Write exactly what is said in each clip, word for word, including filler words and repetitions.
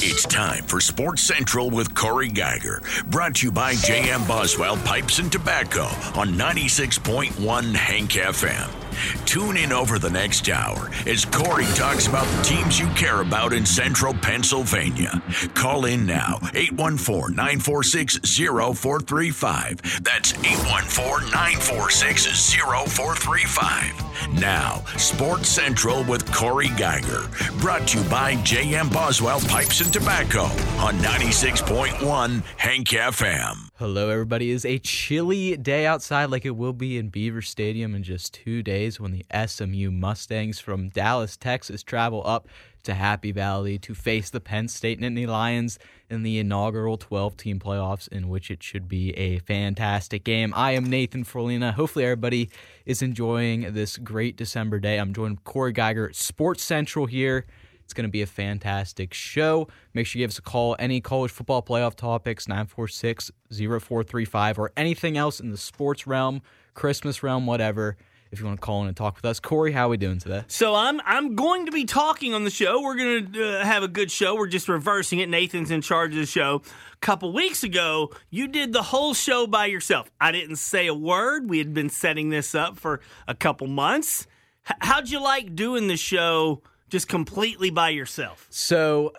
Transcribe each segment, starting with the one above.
It's time for Sports Central with Corey Geiger, brought to you by J M Boswell Pipes and Tobacco on ninety-six point one Hank F M. Tune in over the next hour as Corey talks about the teams you care about in central Pennsylvania. Call in now, eight one four, nine four six, zero four three five. That's eight one four, nine four six, zero four three five. Now, Sports Central with Corey Geiger, brought to you by J M Boswell Pipes and Tobacco on ninety-six point one Hank F M. Hello, everybody. It is a chilly day outside like it will be in Beaver Stadium in just two days when the S M U Mustangs from Dallas, Texas travel up to Happy Valley to face the Penn State Nittany Lions in the inaugural twelve-team playoffs, in which it should be a fantastic game. I am Nathan Forlina. Hopefully everybody is enjoying this great December day. I'm joined with Corey Geiger at Sports Central here. It's going to be a fantastic show. Make sure you give us a call. Any college football playoff topics, nine four six, zero four three five, or anything else in the sports realm, Christmas realm, whatever, if you want to call in and talk with us. Corey, how are we doing today? So I'm I'm going to be talking on the show. We're going to uh, have a good show. We're just reversing it. Nathan's in charge of the show. A couple weeks ago, you did the whole show by yourself. I didn't say a word. We had been setting this up for a couple months. H- how'd you like doing the show just completely by yourself? So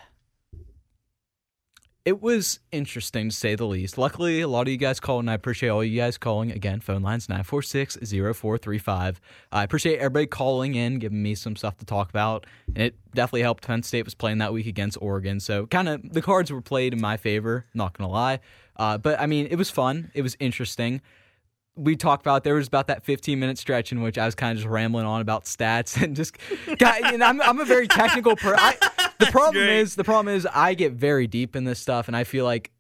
it was interesting, to say the least. Luckily, a lot of you guys called, and I appreciate all you guys calling. Again, phone lines nine four six, zero four three five. I appreciate everybody calling in, giving me some stuff to talk about. And it definitely helped. Penn State was playing that week against Oregon. So kind of the cards were played in my favor, not going to lie. Uh, but, I mean, it was fun. It was interesting. We talked about, there was about that fifteen-minute stretch in which I was kind of just rambling on about stats and just, God, and I'm, I'm a very technical person. The problem great. is, the problem is I get very deep in this stuff, and I feel like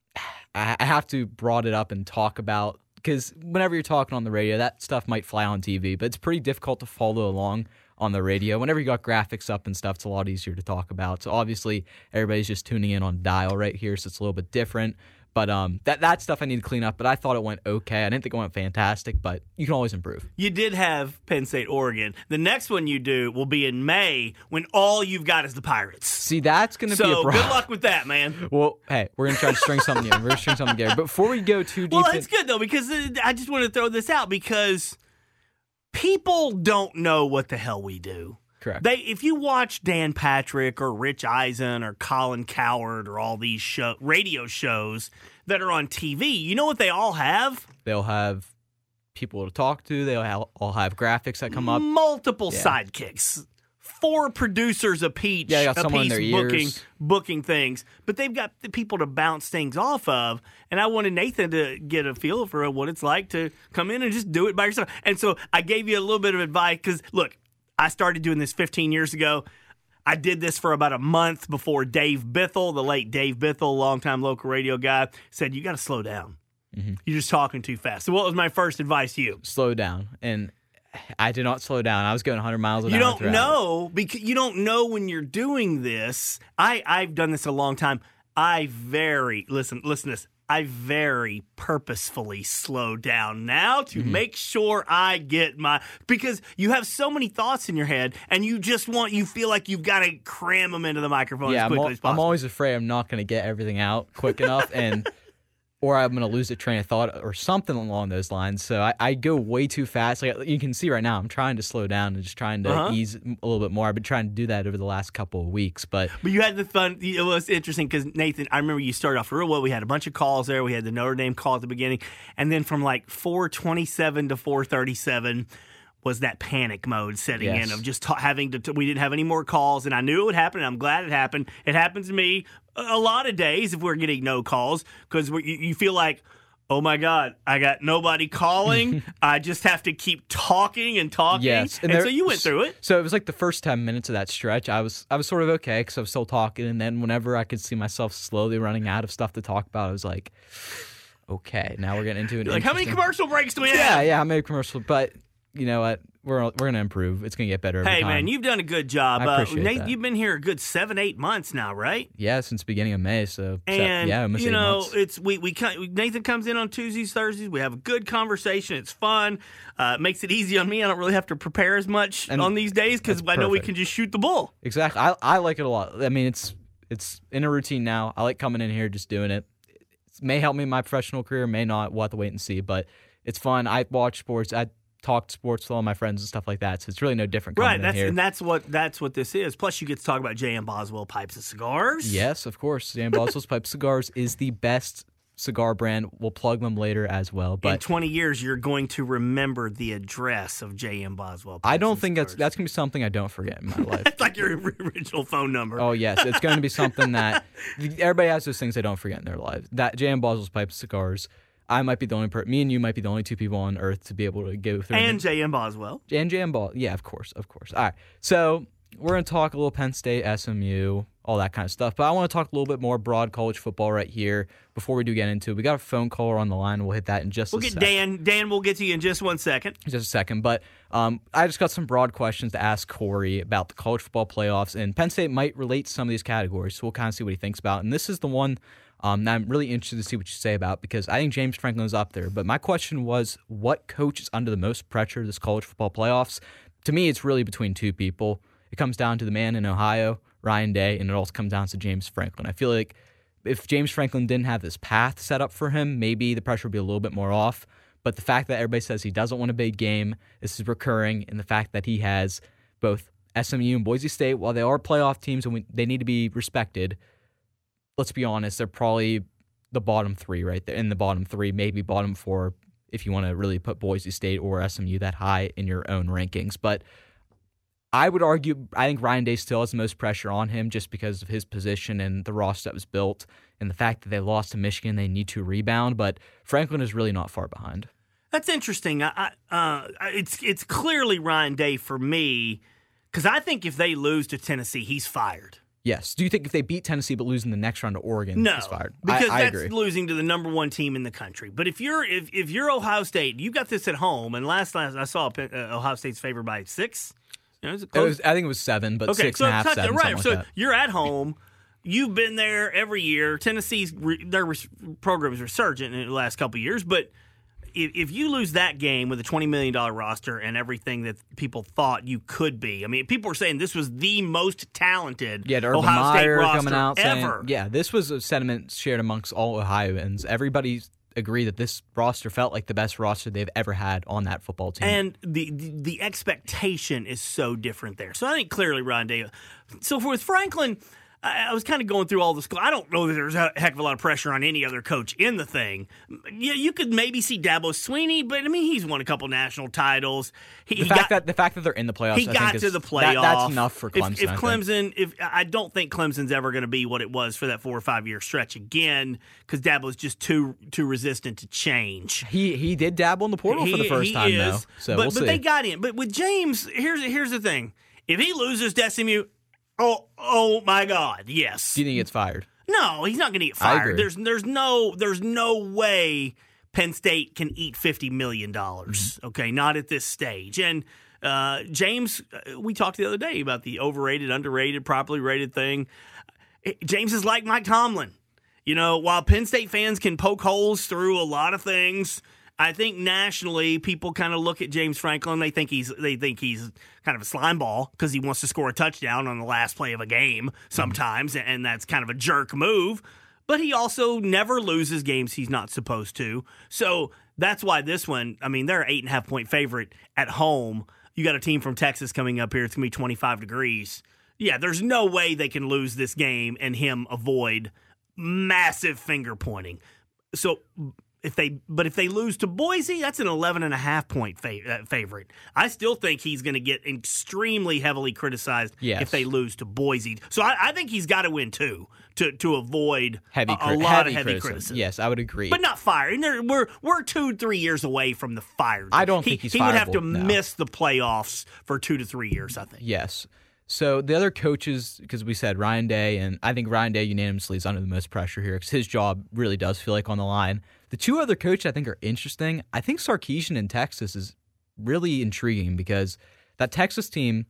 I, I have to broad it up and talk about, because whenever you're talking on the radio, that stuff might fly on T V, but it's pretty difficult to follow along on the radio. Whenever you got graphics up and stuff, it's a lot easier to talk about. So obviously, everybody's just tuning in on dial right here, so it's a little bit different. But um, that that stuff I need to clean up. But I thought it went okay. I didn't think it went fantastic, but you can always improve. You did have Penn State, Oregon. The next one you do will be in May when all you've got is the Pirates. See, that's going to so be a problem. good luck with that, man. Well, hey, we're going to try to string something in. We're going to string something together. But before we go too deep Well, in- it's good, though, because I just want to throw this out because people don't know what the hell we do. Correct. They, if you watch Dan Patrick or Rich Eisen or Colin Cowherd or all these show, radio shows that are on T V, you know what they all have? They'll have people to talk to. They'll have, all have graphics that come up. Multiple Yeah. sidekicks. Four producers apiece, Yeah, they got someone in apiece their booking, ears. booking things. But they've got the people to bounce things off of. And I wanted Nathan to get a feel for what it's like to come in and just do it by yourself. And so I gave you a little bit of advice because, look, I started doing this fifteen years ago. I did this for about a month before Dave Bithell, the late Dave Bithell, longtime local radio guy, said, you got to slow down. Mm-hmm. You're just talking too fast. So what was my first advice to you? Slow down. And I did not slow down. I was going one hundred miles an you hour. don't throughout. know because you don't know when you're doing this. I, I've done this a long time. I very, listen, listen to this. I very purposefully slow down now to mm-hmm. make sure I get my, because you have so many thoughts in your head and you just want, you feel like you've got to cram them into the microphone yeah, as quickly I'm, al- as possible. I'm always afraid I'm not going to get everything out quick enough and or I'm going to lose a train of thought or something along those lines. So I, I go way too fast. Like you can see right now, I'm trying to slow down and just trying to uh-huh. ease a little bit more. I've been trying to do that over the last couple of weeks. But but you had the fun. It was interesting because, Nathan, I remember you started off real well. We had a bunch of calls there. We had the Notre Dame call at the beginning. And then from like four twenty-seven to four thirty-seven was that panic mode setting yes. in of just ta- having to, t- we didn't have any more calls. And I knew it would happen. And I'm glad it happened. It happens to me a lot of days if we're getting no calls because you, you feel like, oh my God, I got nobody calling. I just have to keep talking and talking. Yes. And, and there, so you went through it. So it was like the first ten minutes of that stretch, I was I was sort of okay because I was still talking. And then whenever I could see myself slowly running out of stuff to talk about, I was like, okay, now we're getting into it. Like, how many commercial breaks do we have? Yeah, yeah, how many commercials? But you know what? We're we're going to improve. It's going to get better every Hey, time. man, you've done a good job. I appreciate uh, Nate, that. You've been here a good seven, eight months now, right? Yeah, since the beginning of May. So, And, yeah, almost you eight know, months. it's we, we Nathan comes in on Tuesdays, Thursdays. We have a good conversation. It's fun. Uh, it makes it easy on me. I don't really have to prepare as much And on these days because that's I know we perfect. can just shoot the bull. Exactly. I I like it a lot. I mean, it's It's in a routine now. I like coming in here, just doing it. It may help me in my professional career, may not. We'll have to wait and see. But it's fun. I watch sports. I talk sports with all my friends and stuff like that. So it's really no different coming right, that's, in here. and that's what that's what this is. Plus, you get to talk about J M. Boswell Pipes and Cigars. Yes, of course. J M. Boswell's Pipes Cigars is the best cigar brand. We'll plug them later as well. But in twenty years, you're going to remember the address of J M. Boswell Pipes I don't and think Cigars. that's that's gonna be something I don't forget in my life. It's like your original phone number. Oh yes, it's going to be something that everybody has those things they don't forget in their life. That J M. Boswell's Pipes Cigars. I might be the only person. Me and you might be the only two people on earth to be able to go through. And J M. Boswell. And J M. Ball. Yeah, of course, of course. All right, so we're going to talk a little Penn State, S M U, all that kind of stuff. But I want to talk a little bit more broad college football right here before we do get into it. We got a phone caller on the line. We'll hit that in just we'll a second. We'll get Dan. Dan, we'll get to you in just one second. Just a second. But um, I just got some broad questions to ask Corey about the college football playoffs. And Penn State might relate to some of these categories. So we'll kind of see what he thinks about. And this is the one um, that I'm really interested to see what you say about because I think James Franklin is up there. But my question was, what coach is under the most pressure this college football playoffs? To me, it's really between two people. It comes down to the man in Ohio, Ryan Day, and it also comes down to James Franklin. I feel like if James Franklin didn't have this path set up for him, maybe the pressure would be a little bit more off. But the fact that everybody says he doesn't want a big game, this is recurring, and the fact that he has both S M U and Boise State, while they are playoff teams and we, they need to be respected, let's be honest, they're probably the bottom three right there, in the bottom three, maybe bottom four if you want to really put Boise State or S M U that high in your own rankings. But I would argue, I think Ryan Day still has the most pressure on him just because of his position and the roster that was built and the fact that they lost to Michigan, they need to rebound, but Franklin is really not far behind. That's interesting. I, I, uh, it's it's clearly Ryan Day for me because I think if they lose to Tennessee, he's fired. Yes. Do you think if they beat Tennessee but lose in the next round to Oregon, no, he's fired? Because I, I that's agree. losing to the number one team in the country. But if you're if, if you're Ohio State, you got this at home, and last night I saw uh, Ohio State's favored by six. You know, is it It was, I think it was seven, but okay, six so and a half, touch, seven, right. something So like that. you're at home. You've been there every year. Tennessee's their program is resurgent in the last couple of years, but if, if you lose that game with a twenty million dollars roster and everything that people thought you could be, I mean, people were saying this was the most talented Yeah, Urban Ohio State Meyer roster coming out ever. saying, yeah, this was a sentiment shared amongst all Ohioans. Everybody agreed that this roster felt like the best roster they've ever had on that football team. And the, the the expectation is so different there. So I think clearly Ron Day. So for with Franklin, I, I was kind of going through all the school. I don't know that there's a heck of a lot of pressure on any other coach in the thing. Yeah, you could maybe see Dabo Swinney, but I mean he's won a couple national titles. He, the he fact got, that the fact that they're in the playoffs, he I got think to is, the playoff. That, that's enough for Clemson. If, if I think. Clemson, if I don't think Clemson's ever going to be what it was for that four or five year stretch again, because Dabo's just too too resistant to change. He he did dabble in the portal He- for the first he time is, though, so but, we'll but see. they got in. But with James, here's here's the thing: if he loses to S M U, oh oh my God, yes. Do you think he gets fired? No, he's not going to get I fired. agree. There's there's no there's no way Penn State can eat fifty million dollars. Mm-hmm. Okay, not at this stage. And uh, James, uh, we talked the other day about the overrated, underrated, properly rated thing. James is like Mike Tomlin. You know, while Penn State fans can poke holes through a lot of things, I think nationally people kind of look at James Franklin. They think he's they think he's kind of a slime ball because he wants to score a touchdown on the last play of a game sometimes, and that's kind of a jerk move. But he also never loses games he's not supposed to. So that's why this one, I mean, they're an eight and a half point favorite at home. You got a team from Texas coming up here. It's going to be twenty-five degrees. Yeah, there's no way they can lose this game and him avoid massive finger pointing. So if they, but if they lose to Boise, that's an eleven and a half point fa- uh, favorite. I still think he's going to get extremely heavily criticized Yes. if they lose to Boise. So I, I think he's got to win two to to avoid Heavy, a, a cri- lot heavy of heavy criticism. criticism. Yes, I would agree. But not fired. And there- we're we're two three years away from the fired. I don't he, think he's he would have to fireable, no. miss the playoffs for two to three years. I think. Yes. So the other coaches, because we said Ryan Day, and I think Ryan Day unanimously is under the most pressure here because his job really does feel like on the line. The two other coaches I think are interesting. I think Sarkisian in Texas is really intriguing because that Texas team,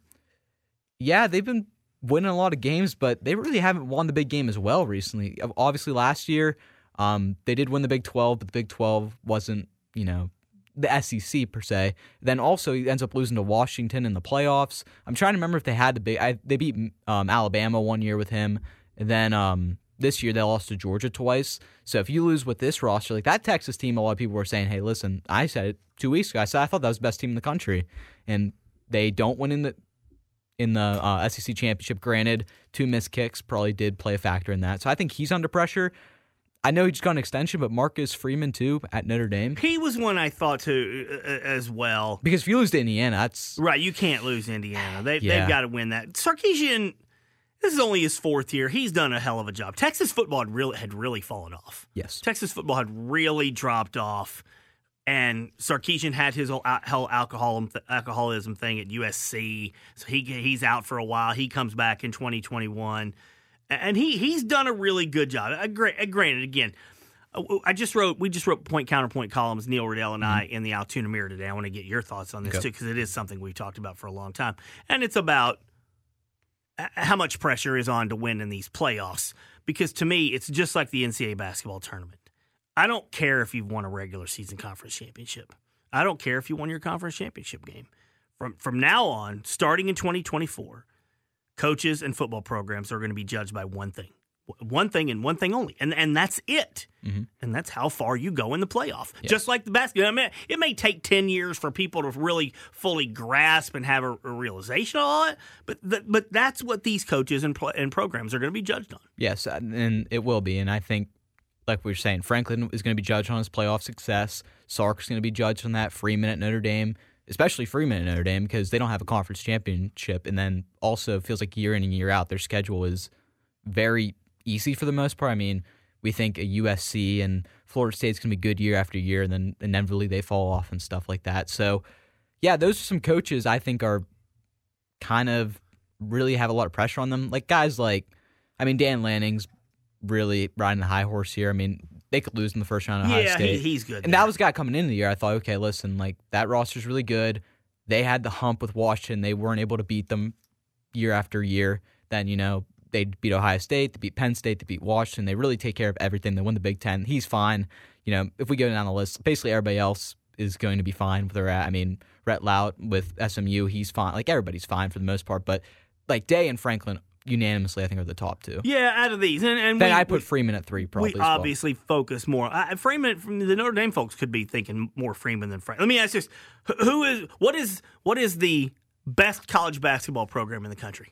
yeah, they've been winning a lot of games, but they really haven't won the big game as well recently. Obviously last year, um, they did win the Big twelve, but the Big twelve wasn't, you know, the S E C per se. Then also he ends up losing to Washington in the playoffs. I'm trying to remember if they had the big. I, they beat um, Alabama one year with him. And then um, this year they lost to Georgia twice. So if you lose with this roster, like that Texas team, a lot of people were saying, hey, listen, I said it two weeks ago. I said I thought that was the best team in the country. And they don't win in the in the uh, S E C championship. Granted, two missed kicks probably did play a factor in that. So I think he's under pressure. I know he just got an extension, but Marcus Freeman, too, at Notre Dame. He was one I thought, too, uh, as well. Because if you lose to Indiana, that's... Right, you can't lose Indiana. They, Yeah. They've got to win that. Sarkisian, this is only his fourth year. He's done a hell of a job. Texas football had really, had really fallen off. Yes. Texas football had really dropped off. And Sarkisian had his whole al- alcohol, alcoholism thing at U S C. So he he's out for a while. He comes back in twenty twenty-one. And he he's done a really good job. Uh, granted, again, I just wrote we just wrote point counterpoint columns, Neil Riddell and mm-hmm. I, in the Altoona Mirror today. I want to get your thoughts on this okay. too, because it is something we've talked about for a long time, and it's about how much pressure is on to win in these playoffs. Because to me, it's just like the N C double A basketball tournament. I don't care if you've won a regular season conference championship. I don't care if you won your conference championship game. From from now on, starting in twenty twenty-four. Coaches and football programs are going to be judged by one thing. One thing and one thing only. And and that's it. Mm-hmm. And that's how far you go in the playoff. Yeah. Just like the basketball. I mean, it may take ten years for people to really fully grasp and have a, a realization on it, but the, but that's what these coaches and, and programs are going to be judged on. Yes, and it will be. And I think, like we were saying, Franklin is going to be judged on his playoff success. Sark's going to be judged on that. Freeman at Notre Dame. Especially Freeman at Notre Dame, because they don't have a conference championship, and then also feels like year in and year out, their schedule is very easy for the most part. I mean, we think a U S C and Florida State's going to be good year after year, and then inevitably they fall off and stuff like that. So, yeah, those are some coaches I think are kind of really have a lot of pressure on them. Like guys like, I mean, Dan Lanning's really riding the high horse here. I mean, they could lose in the first round of Ohio yeah, State. Yeah, he, he's good. And there. that was a guy coming into the year. I thought, okay, listen, like that roster's really good. They had the hump with Washington. They weren't able to beat them year after year. Then, you know, they beat Ohio State, they beat Penn State, they beat Washington. They really take care of everything. They win the Big Ten. He's fine. You know, if we go down the list, basically everybody else is going to be fine where they're at. I mean, Rhett Lout with S M U, he's fine. Like everybody's fine for the most part. But like Day and Franklin, unanimously, I think, are the top two. Yeah, out of these. And, and then we, I put we, Freeman at three, probably. We as well. obviously focus more. I, Freeman, from the Notre Dame folks could be thinking more Freeman than Franklin. Let me ask you this. Who is, what is, what is the best college basketball program in the country?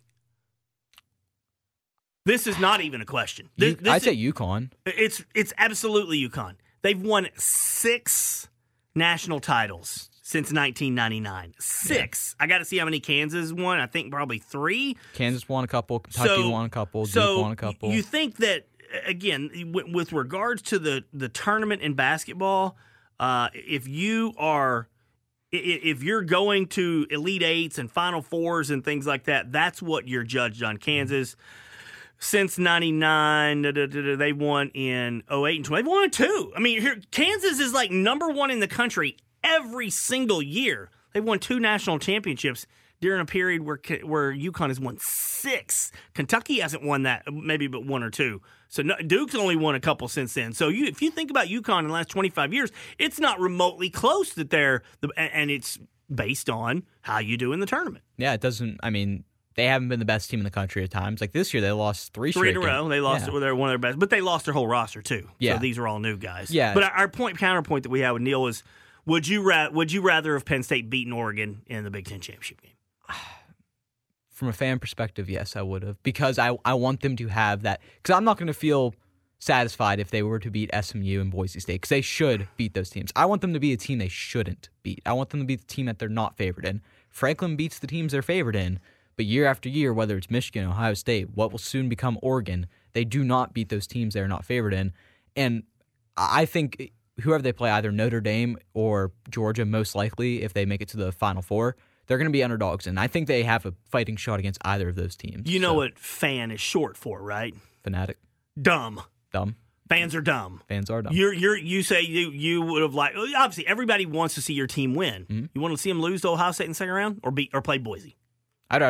This is not even a question. This, this I'd say is, UConn. It's, it's absolutely UConn. They've won six national titles since nineteen ninety-nine. Six. Yeah. I got to see how many Kansas won. I think probably three. Kansas won a couple. Kentucky so, won a couple. Duke so won a couple. You think that, again, with regards to the, the tournament in basketball, uh, if you are if you're going to Elite Eights and Final Fours and things like that, that's what you're judged on. Kansas, since ninety-nine, they won in oh eight and twenty. They've won two. I mean, here Kansas is like number one in the country every single year. They've won two national championships during a period where where UConn has won six. Kentucky hasn't won that, maybe but one or two. So no, Duke's only won a couple since then. So you, if you think about UConn in the last twenty-five years, it's not remotely close that they're the, and it's based on how you do in the tournament. Yeah, it doesn't. I mean, they haven't been the best team in the country at times. Like this year, they lost three three straight in a row. games. They lost. Yeah. They're one of their best, but they lost their whole roster too. Yeah. So these are all new guys. Yeah. But our point counterpoint that we have with Neil is: Would you ra- would you rather have Penn State beaten Oregon in the Big Ten championship game? From a fan perspective, yes, I would have, because I I want them to have that. Because I'm not going to feel satisfied if they were to beat S M U and Boise State, because they should beat those teams. I want them to be a team they shouldn't beat. I want them to be the team that they're not favored in. Franklin beats the teams they're favored in, but year after year, whether it's Michigan, Ohio State, what will soon become Oregon, they do not beat those teams they're not favored in. And I think whoever they play, either Notre Dame or Georgia, most likely, if they make it to the Final Four, they're going to be underdogs. And I think they have a fighting shot against either of those teams. You know so. what fan is short for, right? Fanatic. Dumb. Dumb. Fans are dumb. Fans are dumb. You're you're you say you you would have liked, obviously everybody wants to see your team win. Mm-hmm. You want to see them lose to Ohio State in the second round or beat or play Boise? I'd rather them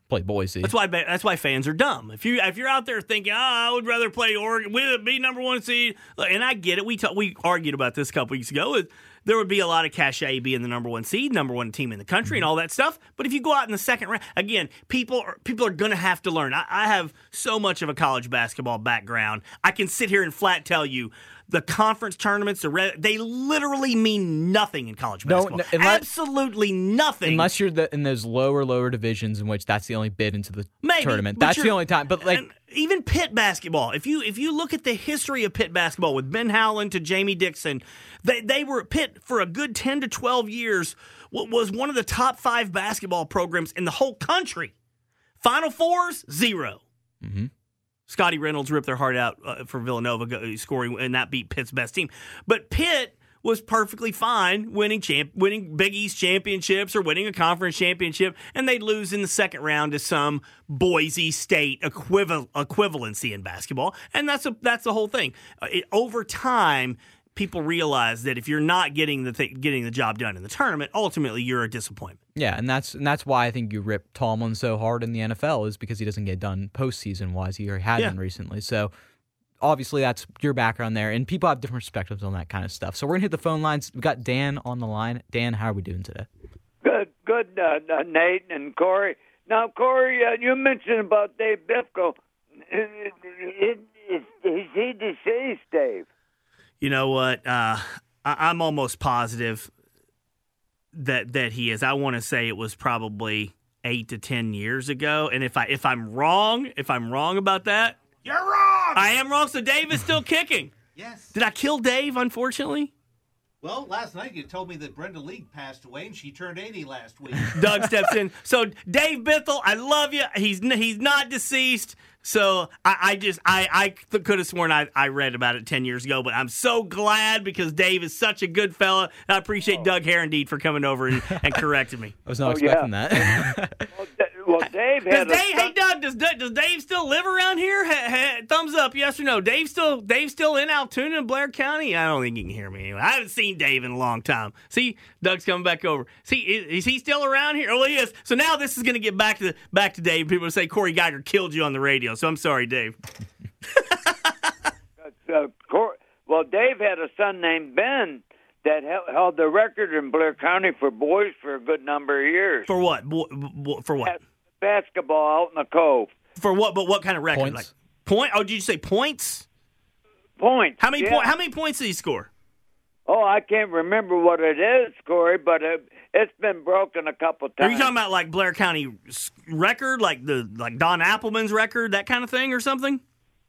play Boise. That's why that's why fans are dumb. If you if you're out there thinking, oh, I would rather play Oregon, we'd be number one seed, and I get it. We t- we argued about this a couple weeks ago. There would be a lot of cachet being the number one seed, number one team in the country, and all that stuff. But if you go out in the second round, again, people are, people are going to have to learn. I, I have so much of a college basketball background. I can sit here and flat tell you the conference tournaments, the re- they literally mean nothing in college basketball. No, no, unless, Absolutely nothing. Unless you're the, in those lower, lower divisions in which that's the only bid into the Maybe, tournament. That's the only time. But like even Pitt basketball, if you if you look at the history of Pitt basketball with Ben Howland to Jamie Dixon, they they were Pitt for a good ten to twelve years was one of the top five basketball programs in the whole country. Final Fours, zero. Mm-hmm. Scotty Reynolds ripped their heart out uh, for Villanova scoring, and that beat Pitt's best team. But Pitt was perfectly fine winning champ, winning Big East championships or winning a conference championship, and they'd lose in the second round to some Boise State equival- equivalency in basketball. And that's a, that's the whole thing. Uh, it, over time, people realize that if you're not getting the th- getting the job done in the tournament, ultimately you're a disappointment. Yeah, and that's and that's why I think you rip Tomlin so hard in the N F L is because he doesn't get done postseason wise. He hasn't Yeah. recently. So obviously that's your background there, and people have different perspectives on that kind of stuff. So we're gonna hit the phone lines. We got Dan on the line. Dan, how are we doing today? Good, good, uh, uh, Nate and Corey. Now, Corey, uh, you mentioned about Dave Bifko. Is, is, is, is he deceased, Dave? You know what? Uh, I- I'm almost positive that that he is. I want to say it was probably eight to ten years ago. And if I if I'm wrong, if I'm wrong about that, you're wrong. I am wrong. So Dave is still kicking. Yes. Did I kill Dave? Unfortunately, Well, last night you told me that Brenda League passed away, and she turned eighty last week. Doug steps in. So Dave Bithell, I love you. He's n- he's not deceased. So I, I just I I th- could have sworn I, I read about it ten years ago, but I'm so glad because Dave is such a good fella. And I appreciate Doug Harendeed for coming over and, and correcting me. I was not Oh, expecting yeah. that. Well, Da- well Dave Does had Dave, a hey son- Doug, does Da- does Dave still live around here? Ha, ha, thumbs up, yes or no? Dave still Dave still in Altoona, Blair County? I don't think he can hear me anyway. I haven't seen Dave in a long time. See, Doug's coming back over. See, is, is he still around here? Oh, he is. So now this is going to get back to back to Dave. People will say Corey Geiger killed you on the radio. So I'm sorry, Dave. uh, Cor- well, Dave had a son named Ben that held, held the record in Blair County for boys for a good number of years. For what? Bo- bo- For what? Basketball out in the Cove. For what? But what kind of record? Points. Like point? Oh, did you say points? Points. How many yeah. point? How many points did he score? Oh, I can't remember what it is, Corey, but it, it's been broken a couple times. Are you talking about like Blair County s- record, like the like Don Appleman's record, that kind of thing, or something?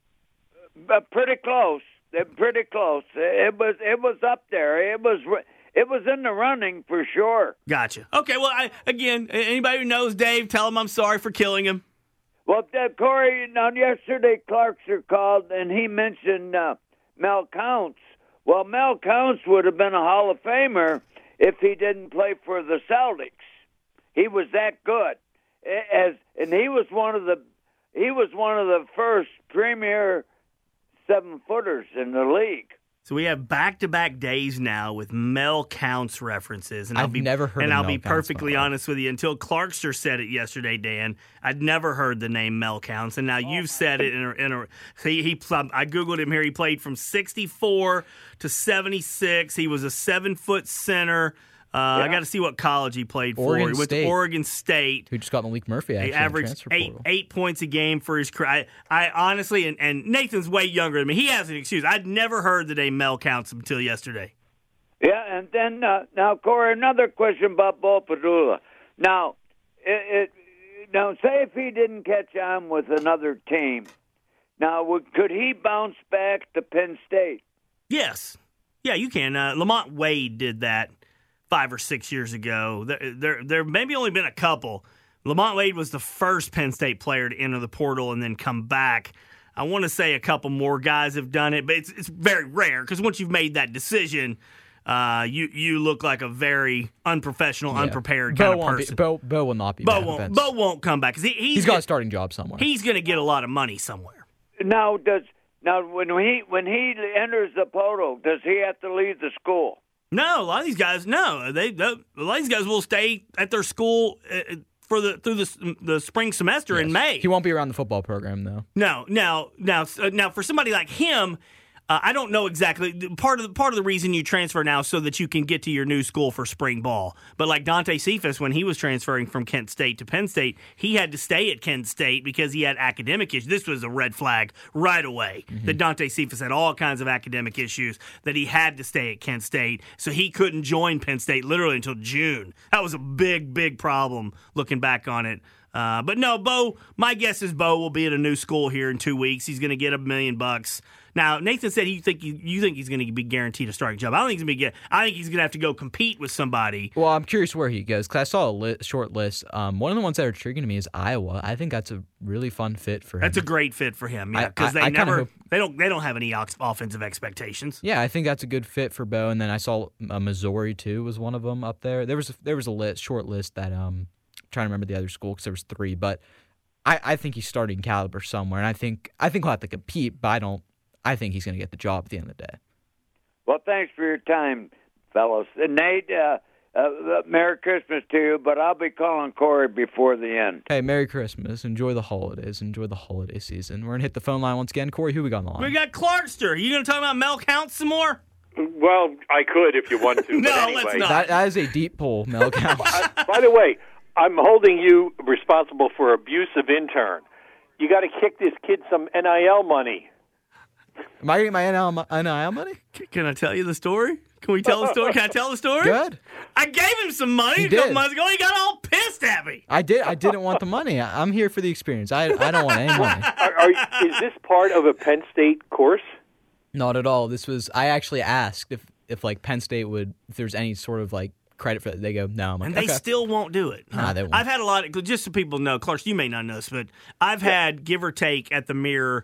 But pretty close. They're pretty close. It was it was up there. It was it was in the running for sure. Gotcha. Okay. Well, I, again, anybody who knows Dave, tell him I'm sorry for killing him. Well, uh, Corey, now yesterday Clarkster called and he mentioned uh, Mel Counts. Well, Mel Counts would have been a Hall of Famer if he didn't play for the Celtics. He was that good, as and he was one of the he was one of the first premier seven footers in the league. So we have back-to-back days now with Mel Counts references, and I'll I've be never heard And of I'll Mel be Counts perfectly before. honest with you. Until Clarkster said it yesterday, Dan, I'd never heard the name Mel Counts, and now you've said it. In a, in a he, he I googled him here. He played from sixty-four to seventy-six. He was a seven-foot center. Uh, I got to see what college he played for. Oregon He went State. to Oregon State. Who just got Malik Murphy actually He in the averaged transfer eight portal. eight points a game for his career. I, I honestly, and, and Nathan's way younger than me. He has an excuse. I'd never heard the name Mel Counts until yesterday. Yeah, and then uh, now, Corey, another question about Bo Padula. Now, it, it now say if he didn't catch on with another team, now would, could he bounce back to Penn State? Yes. Yeah, you can. Uh, Lamont Wade did that five or six years ago. There, there, there maybe only been a couple. Lamont Wade was the first Penn State player to enter the portal and then come back. I want to say a couple more guys have done it, but it's it's very rare because once you've made that decision, uh, you you look like a very unprofessional, Yeah. unprepared Bo kind of won't person. Be, Bo, Bo will not be Bo back. won't. Vince. Bo won't come back because he, he's He's got a gonna- starting job somewhere. He's going to get a lot of money somewhere. Now, does now when he when he enters the portal, does he have to leave the school? No, a lot of these guys, no. They, they A lot of these guys will stay at their school uh, for the through the the spring semester Yes. in May. He won't be around the football program, though. No, now, now, uh, now, for somebody like him, uh, I don't know exactly. Part of the part of the reason you transfer now is so that you can get to your new school for spring ball. But like Dante Cephas, when he was transferring from Kent State to Penn State, he had to stay at Kent State because he had academic issues. This was a red flag right away. Mm-hmm. That Dante Cephas had all kinds of academic issues that he had to stay at Kent State, so he couldn't join Penn State literally until June. That was a big, big problem looking back on it. Uh, but no, Bo, my guess is Bo will be at a new school here in two weeks. He's going to get a million bucks. Now, Nathan said you think you, you think he's going to be guaranteed a starting job. I don't think he's going to get. I think he's going to have to go compete with somebody. Well, I'm curious where he goes because I saw a li- short list. Um, one of the ones that are intriguing to me is Iowa. I think that's a really fun fit for him. That's a great fit for him. Yeah, I- because they I- I kinda never hope- they don't they don't have any ox- offensive expectations. Yeah, I think that's a good fit for Bo. And then I saw uh, Missouri too was one of them up there. There was a, there was a list, short list that um, I'm trying to remember the other school because there was three, but I, I think he's starting caliber somewhere, and I think I think he'll have to compete, but I don't. I think he's going to get the job at the end of the day. Well, thanks for your time, fellows. And Nate, uh, uh, Merry Christmas to you, but I'll be calling Corey before the end. Hey, Merry Christmas. Enjoy the holidays. Enjoy the holiday season. We're going to hit the phone line once again. Corey, who we got on the line? We got Clarkster. You going to talk about Mel Counts some more? Well, I could if you want to. No, but anyway. let's not. That, that is a deep pull, Mel Counts. By the way, I'm holding you responsible for abusive intern. You got to kick this kid some N I L money. Am I getting my N I L money? Can I tell you the story? Can we tell the story? Can I tell the story? Good. I gave him some money He a couple did. months ago. He got all pissed at me. I did. I didn't want the money. I, I'm here for the experience. I I don't want any money. Are, are, is this part of a Penn State course? Not at all. This was. I actually asked if if like Penn State would if there's any sort of like credit for that. They go no. I'm like, And they okay. still won't do it. Nah, they won't. I've had a lot of, just so people know, Clark, you may not know this, but I've had, give or take, at the Mirror,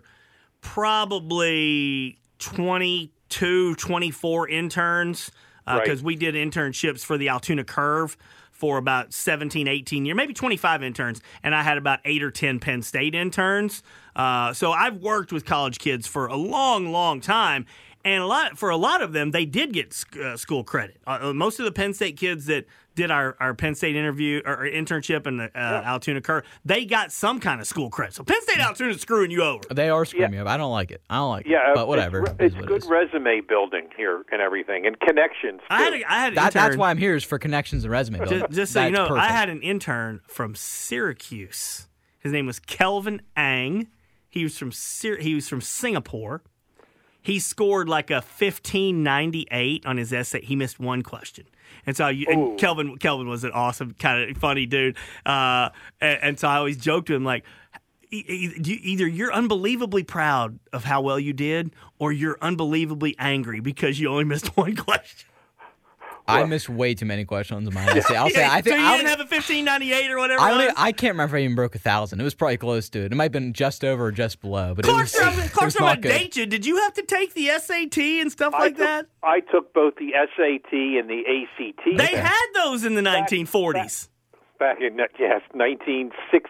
probably twenty-two, twenty-four interns, because Right. we did internships for the Altoona Curve for about seventeen, eighteen years, maybe twenty-five interns, and I had about eight or ten Penn State interns. Uh, so I've worked with college kids for a long, long time. And a lot for a lot of them, they did get sc- uh, school credit. Uh, most of the Penn State kids that did our, our Penn State interview or, or internship in the uh, yeah. Altoona Curve, they got some kind of school credit. So Penn State Altoona is screwing you over. They are screwing Yeah. me up. I don't like it. I don't like Yeah, it. But whatever. It's, It is it's what good it is. resume building here and everything, and connections. I had too. a, I had an That, intern. that's why I'm here is for connections and resume building. Just, just so you That's know, perfect. I had an intern from Syracuse. His name was Kelvin Ang. He was from Syr- he was from Singapore. He scored like a fifteen ninety-eight on his essay. He missed one question. And so you, and Kelvin Kelvin was an awesome, kind of funny dude. Uh, and, and so I always joked to him, like, e- e- you- either you're unbelievably proud of how well you did or you're unbelievably angry because you only missed one question. I missed way too many questions in my essay. I'll say Yeah, I think so you I didn't don't- have a fifteen ninety-eight or whatever I, it don't was? even, I can't remember if I even broke a thousand. It was probably close to it. It might have been just over or just below, but it was, Clarkson, it was Clarkson, I'm not going to good. date you. Did you have to take the S A T and stuff I like took, that? I took both the S A T and the A C T. They had those in the nineteen forties. back in yes, nineteen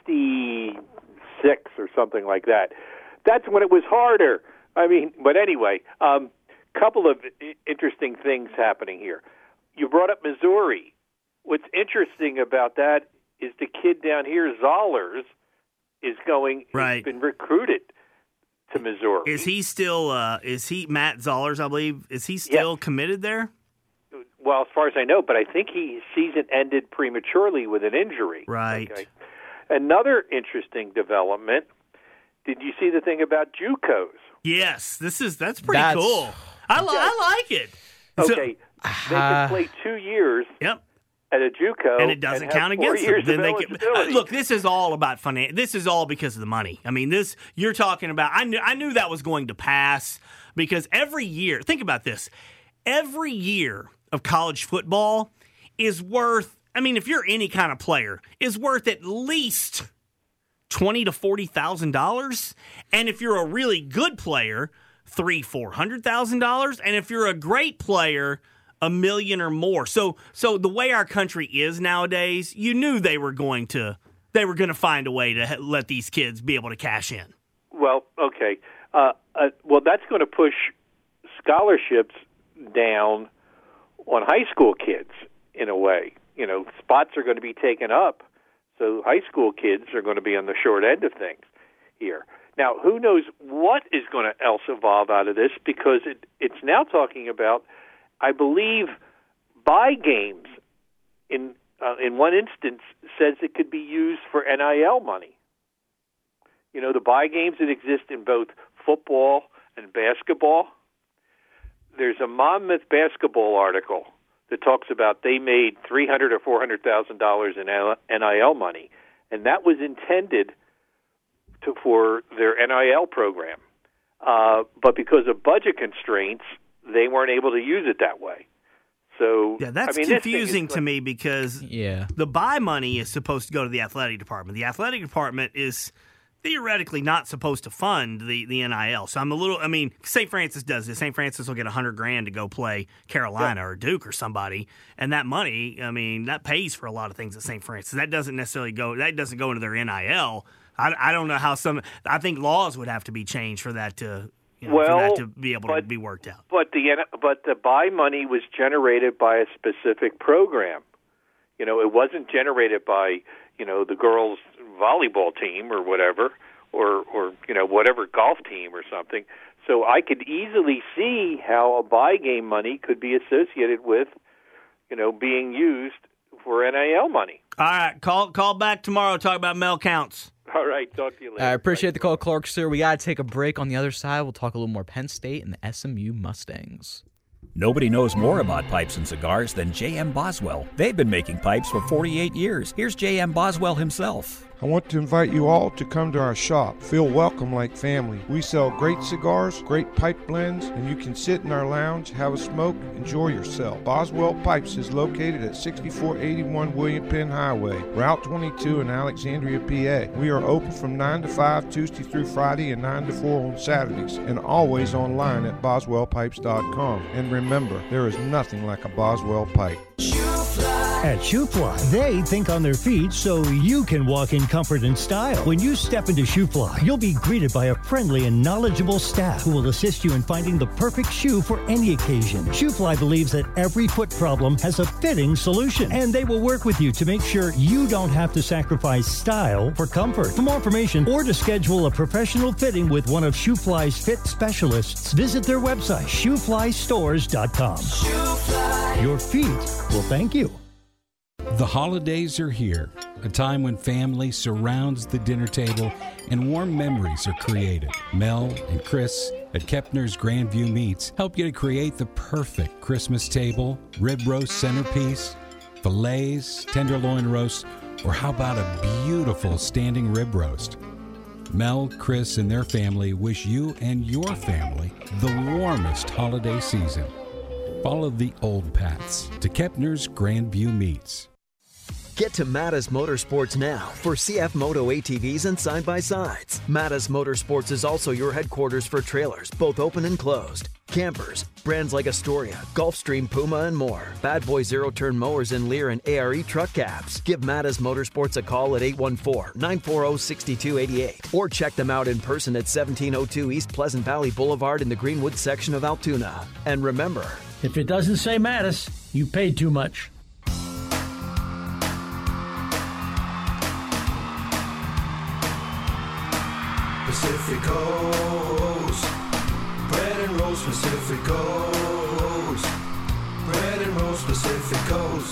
sixty-six or something like that. That's when it was harder. I mean, but anyway, um, couple of I- interesting things happening here. You brought up Missouri. What's interesting about that is the kid down here, Zollers, is going. Right. He's been recruited to Missouri. Is he still, uh, is he, Matt Zollers, I believe, is he still Yes. committed there? Well, as far as I know, but I think his season ended prematurely with an injury. Right. Okay. Another interesting development. Did you see the thing about JUCOs? Yes. This is, that's pretty That's- cool. I, li- I like it. So- Okay, they can play two years yep. at a JUCO, And it doesn't have count four against them. years Then of they can, eligibility. uh, look, this is all about finan- This is all because of the money. I mean, this you're talking about. I knew I knew that was going to pass because every year, think about this. Every year of college football is worth. I mean, if you're any kind of player, is worth at least twenty to forty thousand dollars, and if you're a really good player, three four hundred thousand dollars, and if you're a great player, a million or more. So, so the way our country is nowadays, you knew they were going to they were going to find a way to ha- let these kids be able to cash in. Well, okay. Uh, uh, well, that's going to push scholarships down on high school kids in a way. You know, spots are going to be taken up. So high school kids are going to be on the short end of things here. Now, who knows what is going to else evolve out of this, because it, it's now talking about, I believe, buy games in uh, in one instance says it could be used for N I L money. You know, the buy games that exist in both football and basketball. There's a Monmouth basketball article that talks about they made three hundred or four hundred thousand dollars in N I L money, and that was intended to, for their N I L program. Uh, but because of budget constraints, they weren't able to use it that way. So yeah, that's I mean, confusing to like, me because yeah. the buy money is supposed to go to the athletic department. The athletic department is theoretically not supposed to fund the, the N I L. So I'm a little, I mean, Saint Francis does this. Saint Francis will get a hundred grand to go play Carolina yeah. or Duke or somebody. And that money, I mean, that pays for a lot of things at Saint Francis. That doesn't necessarily go, that doesn't go into their N I L. I, I don't know how some, I think laws would have to be changed for that to, you know, well, for that to be able but, to be worked out. But the, but the buy money was generated by a specific program. You know, it wasn't generated by, you know, the girls' volleyball team or whatever, or, or you know, whatever golf team or something. So I could easily see how a buy game money could be associated with, you know, being used for N I L money. All right, call call back tomorrow. Talk about Mel Counts. All right, talk to you later. I appreciate the call, Clark, sir. We got to take a break. On the other side, we'll talk a little more Penn State and the S M U Mustangs. Nobody knows more about pipes and cigars than J M. Boswell. They've been making pipes for forty-eight years. Here's J M. Boswell himself. I want to invite you all to come to our shop. Feel welcome like family. We sell great cigars, great pipe blends, and you can sit in our lounge, have a smoke, enjoy yourself. Boswell Pipes is located at sixty-four eighty-one William Penn Highway, Route twenty-two in Alexandria, P A. We are open from nine to five Tuesday through Friday and nine to four on Saturdays, and always online at boswell pipes dot com. And remember, there is nothing like a Boswell pipe. At ShoeFly, they think on their feet so you can walk in comfort and style. When you step into ShoeFly, you'll be greeted by a friendly and knowledgeable staff who will assist you in finding the perfect shoe for any occasion. ShoeFly believes that every foot problem has a fitting solution, and they will work with you to make sure you don't have to sacrifice style for comfort. For more information or to schedule a professional fitting with one of ShoeFly's fit specialists, visit their website, shoe fly stores dot com. ShoeFly. Your feet will thank you. The holidays are here, a time when family surrounds the dinner table and warm memories are created. Mel and Chris at Kepner's Grandview Meats help you to create the perfect Christmas table, rib roast centerpiece, fillets, tenderloin roast, or how about a beautiful standing rib roast? Mel, Chris, and their family wish you and your family the warmest holiday season. Follow the old paths to Kepner's Grandview Meats. Get to Mattis Motorsports now for C F Moto A T Vs and side-by-sides. Mattis Motorsports is also your headquarters for trailers, both open and closed, campers, brands like Astoria, Gulfstream, Puma, and more. Bad Boy zero-turn mowers and Lear and A R E truck cabs. Give Mattis Motorsports a call at eight one four, nine four zero, six two eight eight or check them out in person at seventeen oh two East Pleasant Valley Boulevard in the Greenwood section of Altoona. And remember, if it doesn't say Mattis, you paid too much. Pacificos, bread and rolls Pacificos, bread and rolls Pacificos,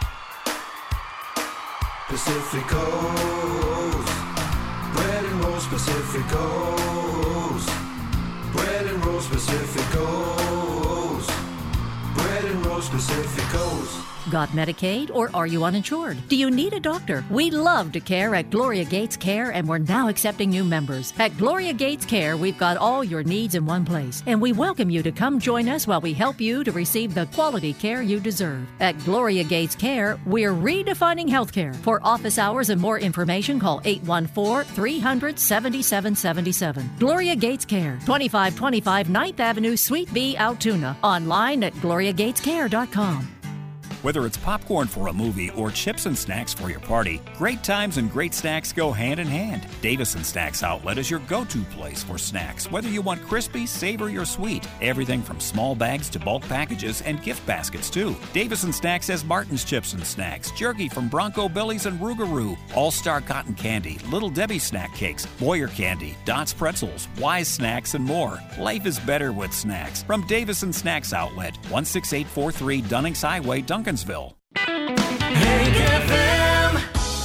Pacificos, bread and rolls Pacificos, bread and rolls Pacificos, bread and rolls Pacificos. Got Medicaid or are you uninsured? Do you need a doctor? We love to care at Gloria Gates Care, and we're now accepting new members. At Gloria Gates Care, we've got all your needs in one place, and we welcome you to come join us while we help you to receive the quality care you deserve. At Gloria Gates Care, we're redefining healthcare. For office hours and more information, call eight one four, three hundred, seventy-seven seventy-seven. Gloria Gates Care, twenty-five twenty-five ninth Avenue, Suite B, Altoona. Online at gloria gates care dot com. Whether it's popcorn for a movie or chips and snacks for your party, great times and great snacks go hand in hand. Davison Snacks Outlet is your go-to place for snacks, whether you want crispy, savory, or sweet. Everything from small bags to bulk packages and gift baskets, too. Davison Snacks has Martin's Chips and Snacks, jerky from Bronco Billy's and Rougarou, All-Star Cotton Candy, Little Debbie Snack Cakes, Boyer Candy, Dots Pretzels, Wise Snacks, and more. Life is better with snacks. From Davison Snacks Outlet, one six eight four three Dunnings Highway, Duncansville. Hank F M.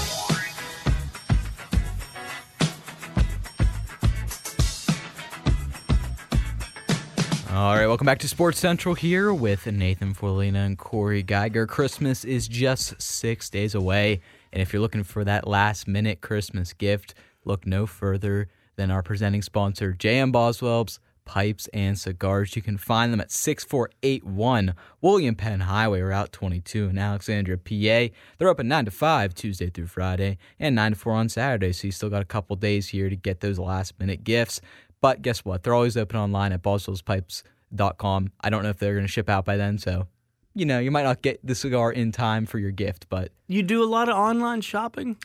All right, welcome back to Sports Central here with Nathan Forlina and Corey Geiger. Christmas is just six days away, and if you're looking for that last-minute Christmas gift, look no further than our presenting sponsor, J M Boswell's Pipes and Cigars. You can find them at six four eight one William Penn Highway, Route twenty-two in Alexandria, P A. They're open nine to five Tuesday through Friday and nine to four on Saturday, so you still got a couple days here to get those last-minute gifts. But guess what? They're always open online at boswells pipes dot com. I don't know if they're going to ship out by then, so, you know, you might not get the cigar in time for your gift, but... You do a lot of online shopping?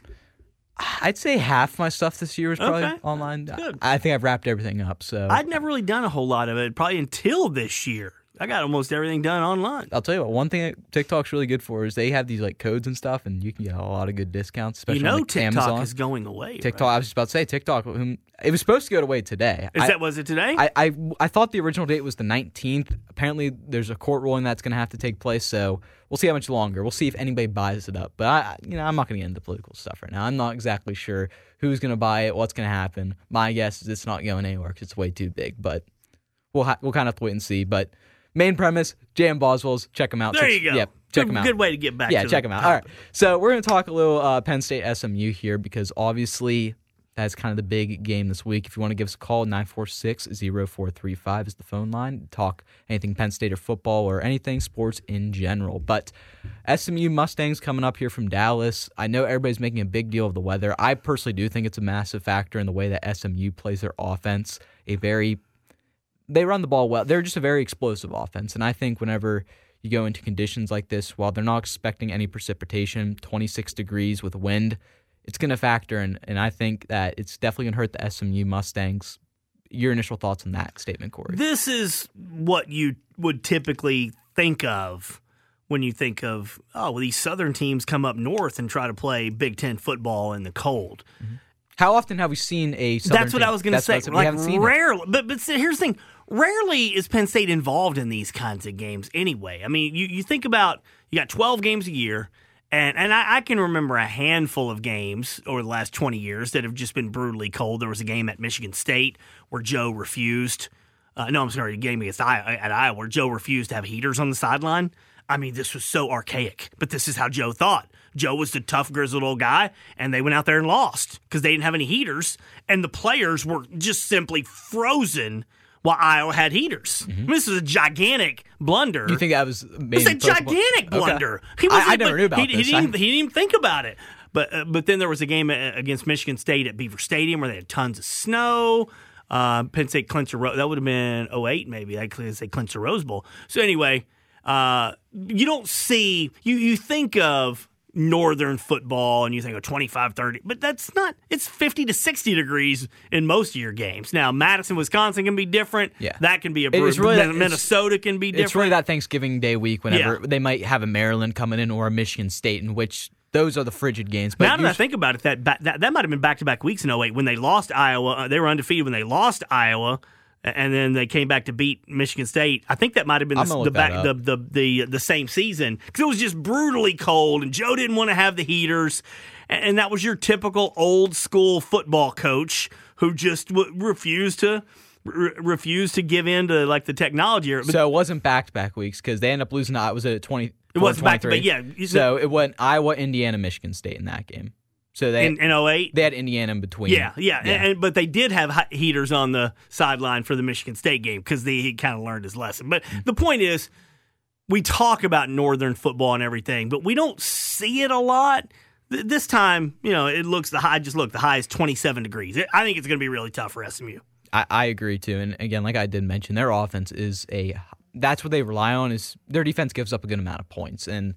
I'd say half my stuff this year is probably Okay. online. Good. I think I've wrapped everything up, so... I'd never really done a whole lot of it, probably until this year. I got almost everything done online. I'll tell you what, one thing that TikTok's really good for is they have these like codes and stuff, and you can get a lot of good discounts, especially You know on like, TikTok Amazon. is going away, TikTok, right? I was just about to say, TikTok, whom- it was supposed to go away today. Is I- that was it today? I, I I thought the original date was the nineteenth. Apparently, there's a court ruling that's going to have to take place, so we'll see how much longer. We'll see if anybody buys it up. But I, you know, I'm not going to get into political stuff right now. I'm not exactly sure who's going to buy it, what's going to happen. My guess is it's not going anywhere because it's way too big. But we'll ha- we'll kind of have to wait and see. But main premise, J M Boswell's, check them out. There Six- you go. Yep, check Good- them out. good way to get back Yeah, to check the them out. All right. So we're going to talk a little uh, Penn State S M U here because obviously that's kind of the big game this week. If you want to give us a call, nine four six, zero four three five is the phone line. Talk anything Penn State or football or anything sports in general. But S M U Mustangs coming up here from Dallas. I know everybody's making a big deal of the weather. I personally do think it's a massive factor in the way that S M U plays their offense. A very They run the ball well. They're just a very explosive offense. And I think whenever you go into conditions like this, while they're not expecting any precipitation, twenty-six degrees with wind, it's going to factor in, and I think that it's definitely going to hurt the S M U Mustangs. Your initial thoughts on that statement, Corey? This is what you would typically think of when you think of, oh, well, these southern teams come up north and try to play Big Ten football in the cold. Mm-hmm. How often have we seen a southern That's what team? I was going to That's say. what I said. We Like, haven't seen it. rarely, but, but see, here's the thing. Rarely is Penn State involved in these kinds of games anyway. I mean, you, you think about, you got twelve games a year, and, and I, I can remember a handful of games over the last twenty years that have just been brutally cold. There was a game at Michigan State where Joe refused. Uh, no, I'm sorry, a game against Iowa, at Iowa where Joe refused to have heaters on the sideline. I mean, this was so archaic, but this is how Joe thought. Joe was the tough, grizzled old guy, and they went out there and lost because they didn't have any heaters, and the players were just simply frozen while Iowa had heaters. Mm-hmm. I mean, this was a gigantic blunder. You think that was maybe It's a gigantic blunder. Okay. He was, I, I never knew about he, this. He didn't, I- even, he didn't even think about it. But uh, but then there was a game against Michigan State at Beaver Stadium where they had tons of snow. Uh, Penn State clinched a Ro- that would have been oh eight maybe. I could say clinched a Rose Bowl. So anyway, uh, you don't see you you think of northern football and you think of twenty-five, thirty, but that's not. It's fifty to sixty degrees in most of your games. Now Madison, Wisconsin can be different. Yeah. That can be a It- it's brutal. really that- Minnesota can be different. It's really that Thanksgiving Day week whenever Yeah. they might have a Maryland coming in or a Michigan State, in which those are the frigid games. But now that I usually- think about it, that ba- that, that might have been back-to-back weeks in oh eight when they lost Iowa. Uh, they were undefeated when they lost Iowa, and then they came back to beat Michigan State. I think that might have been I'm the gonna the, look back, that the, up. the the the same season because it was just brutally cold, and Joe didn't want to have the heaters, and, and that was your typical old school football coach who just w- refused to. Re- refused to give in to like the technology. But So it wasn't back-to-back weeks because they ended up losing. It was at twenty. It wasn't back-to-back, yeah. So it went Iowa, Indiana, Michigan State in that game. So they in, in oh eight? they had Indiana in between. Yeah, yeah, And, and- but they did have hi- heaters on the sideline for the Michigan State game because he kind of learned his lesson. But the point is, we talk about Northern football and everything, but we don't see it a lot. Th- This time, you know, it looks the high. Just look, the high is twenty-seven degrees. It- I think it's going to be really tough for S M U. I, I agree too. And again, like I did mention, their offense is a that's what they rely on. Is their defense gives up a good amount of points, and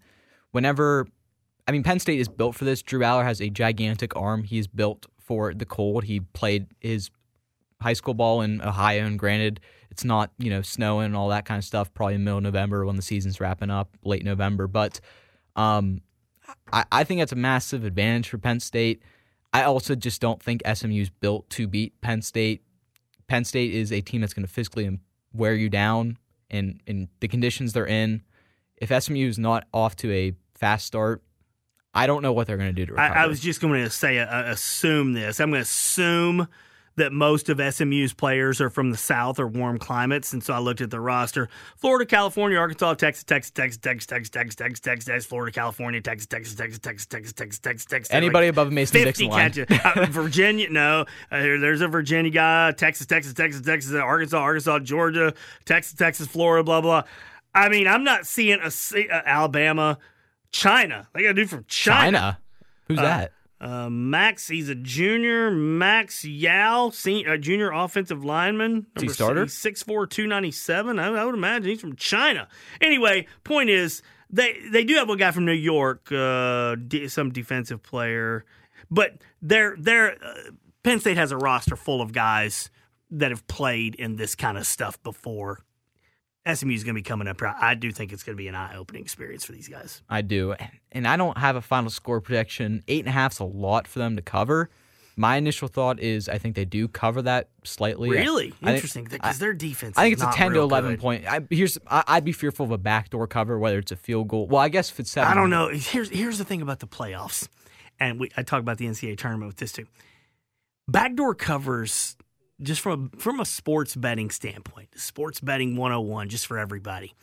whenever, I mean, Penn State is built for this. Drew Aller has a gigantic arm. He is built for the cold. He played his high school ball in Ohio, and granted, it's not, you know, snowing and all that kind of stuff, probably in the middle of November when the season's wrapping up, late November. But um, I, I think that's a massive advantage for Penn State. I also just don't think S M U is built to beat Penn State. Penn State is a team that's going to physically wear you down in, in the conditions they're in. If S M U is not off to a fast start, I don't know what they're going to do to recover. I, I was just going to say, uh, assume this. I'm going to assume that most of S M U's players are from the South or warm climates, and so I looked at the roster: Florida, California, Arkansas, Texas, Texas, Texas, Texas, Texas, Texas, Texas, Texas, Texas, Florida, California, Texas, Texas, Texas, Texas, Texas, Texas, Texas, Texas. Anybody above a Mason-Dixon line? uh, Virginia, no. Uh, there's a Virginia guy. Texas, Texas, Texas, Texas, Arkansas, Arkansas, Georgia, Texas, Texas, Florida, blah blah. I mean, I'm not seeing a uh, Alabama, China. They got to do from China. China? Who's uh, that? Uh, Max, he's a junior. Max Yao, senior, uh, junior offensive lineman. Is he starter? six four, two ninety-seven. I, I would imagine he's from China. Anyway, point is, they they do have a guy from New York, uh, de- some defensive player. But they're, they're, uh, Penn State has a roster full of guys that have played in this kind of stuff before. S M U is going to be coming up here. I do think it's going to be an eye-opening experience for these guys. I do. And I don't have a final score prediction. Eight and a half is a lot for them to cover. My initial thought is I think they do cover that slightly. Really? I Interesting, because their defense I think is it's not a ten to eleven good. point. I, here's, I, I'd be fearful of a backdoor cover, whether it's a field goal. Well, I guess if it's seven. I don't know. Here's, here's the thing about the playoffs, and we, I talk about the N C double A tournament with this too. Backdoor covers, just from a, from a sports betting standpoint, sports betting one oh one, just for everybody.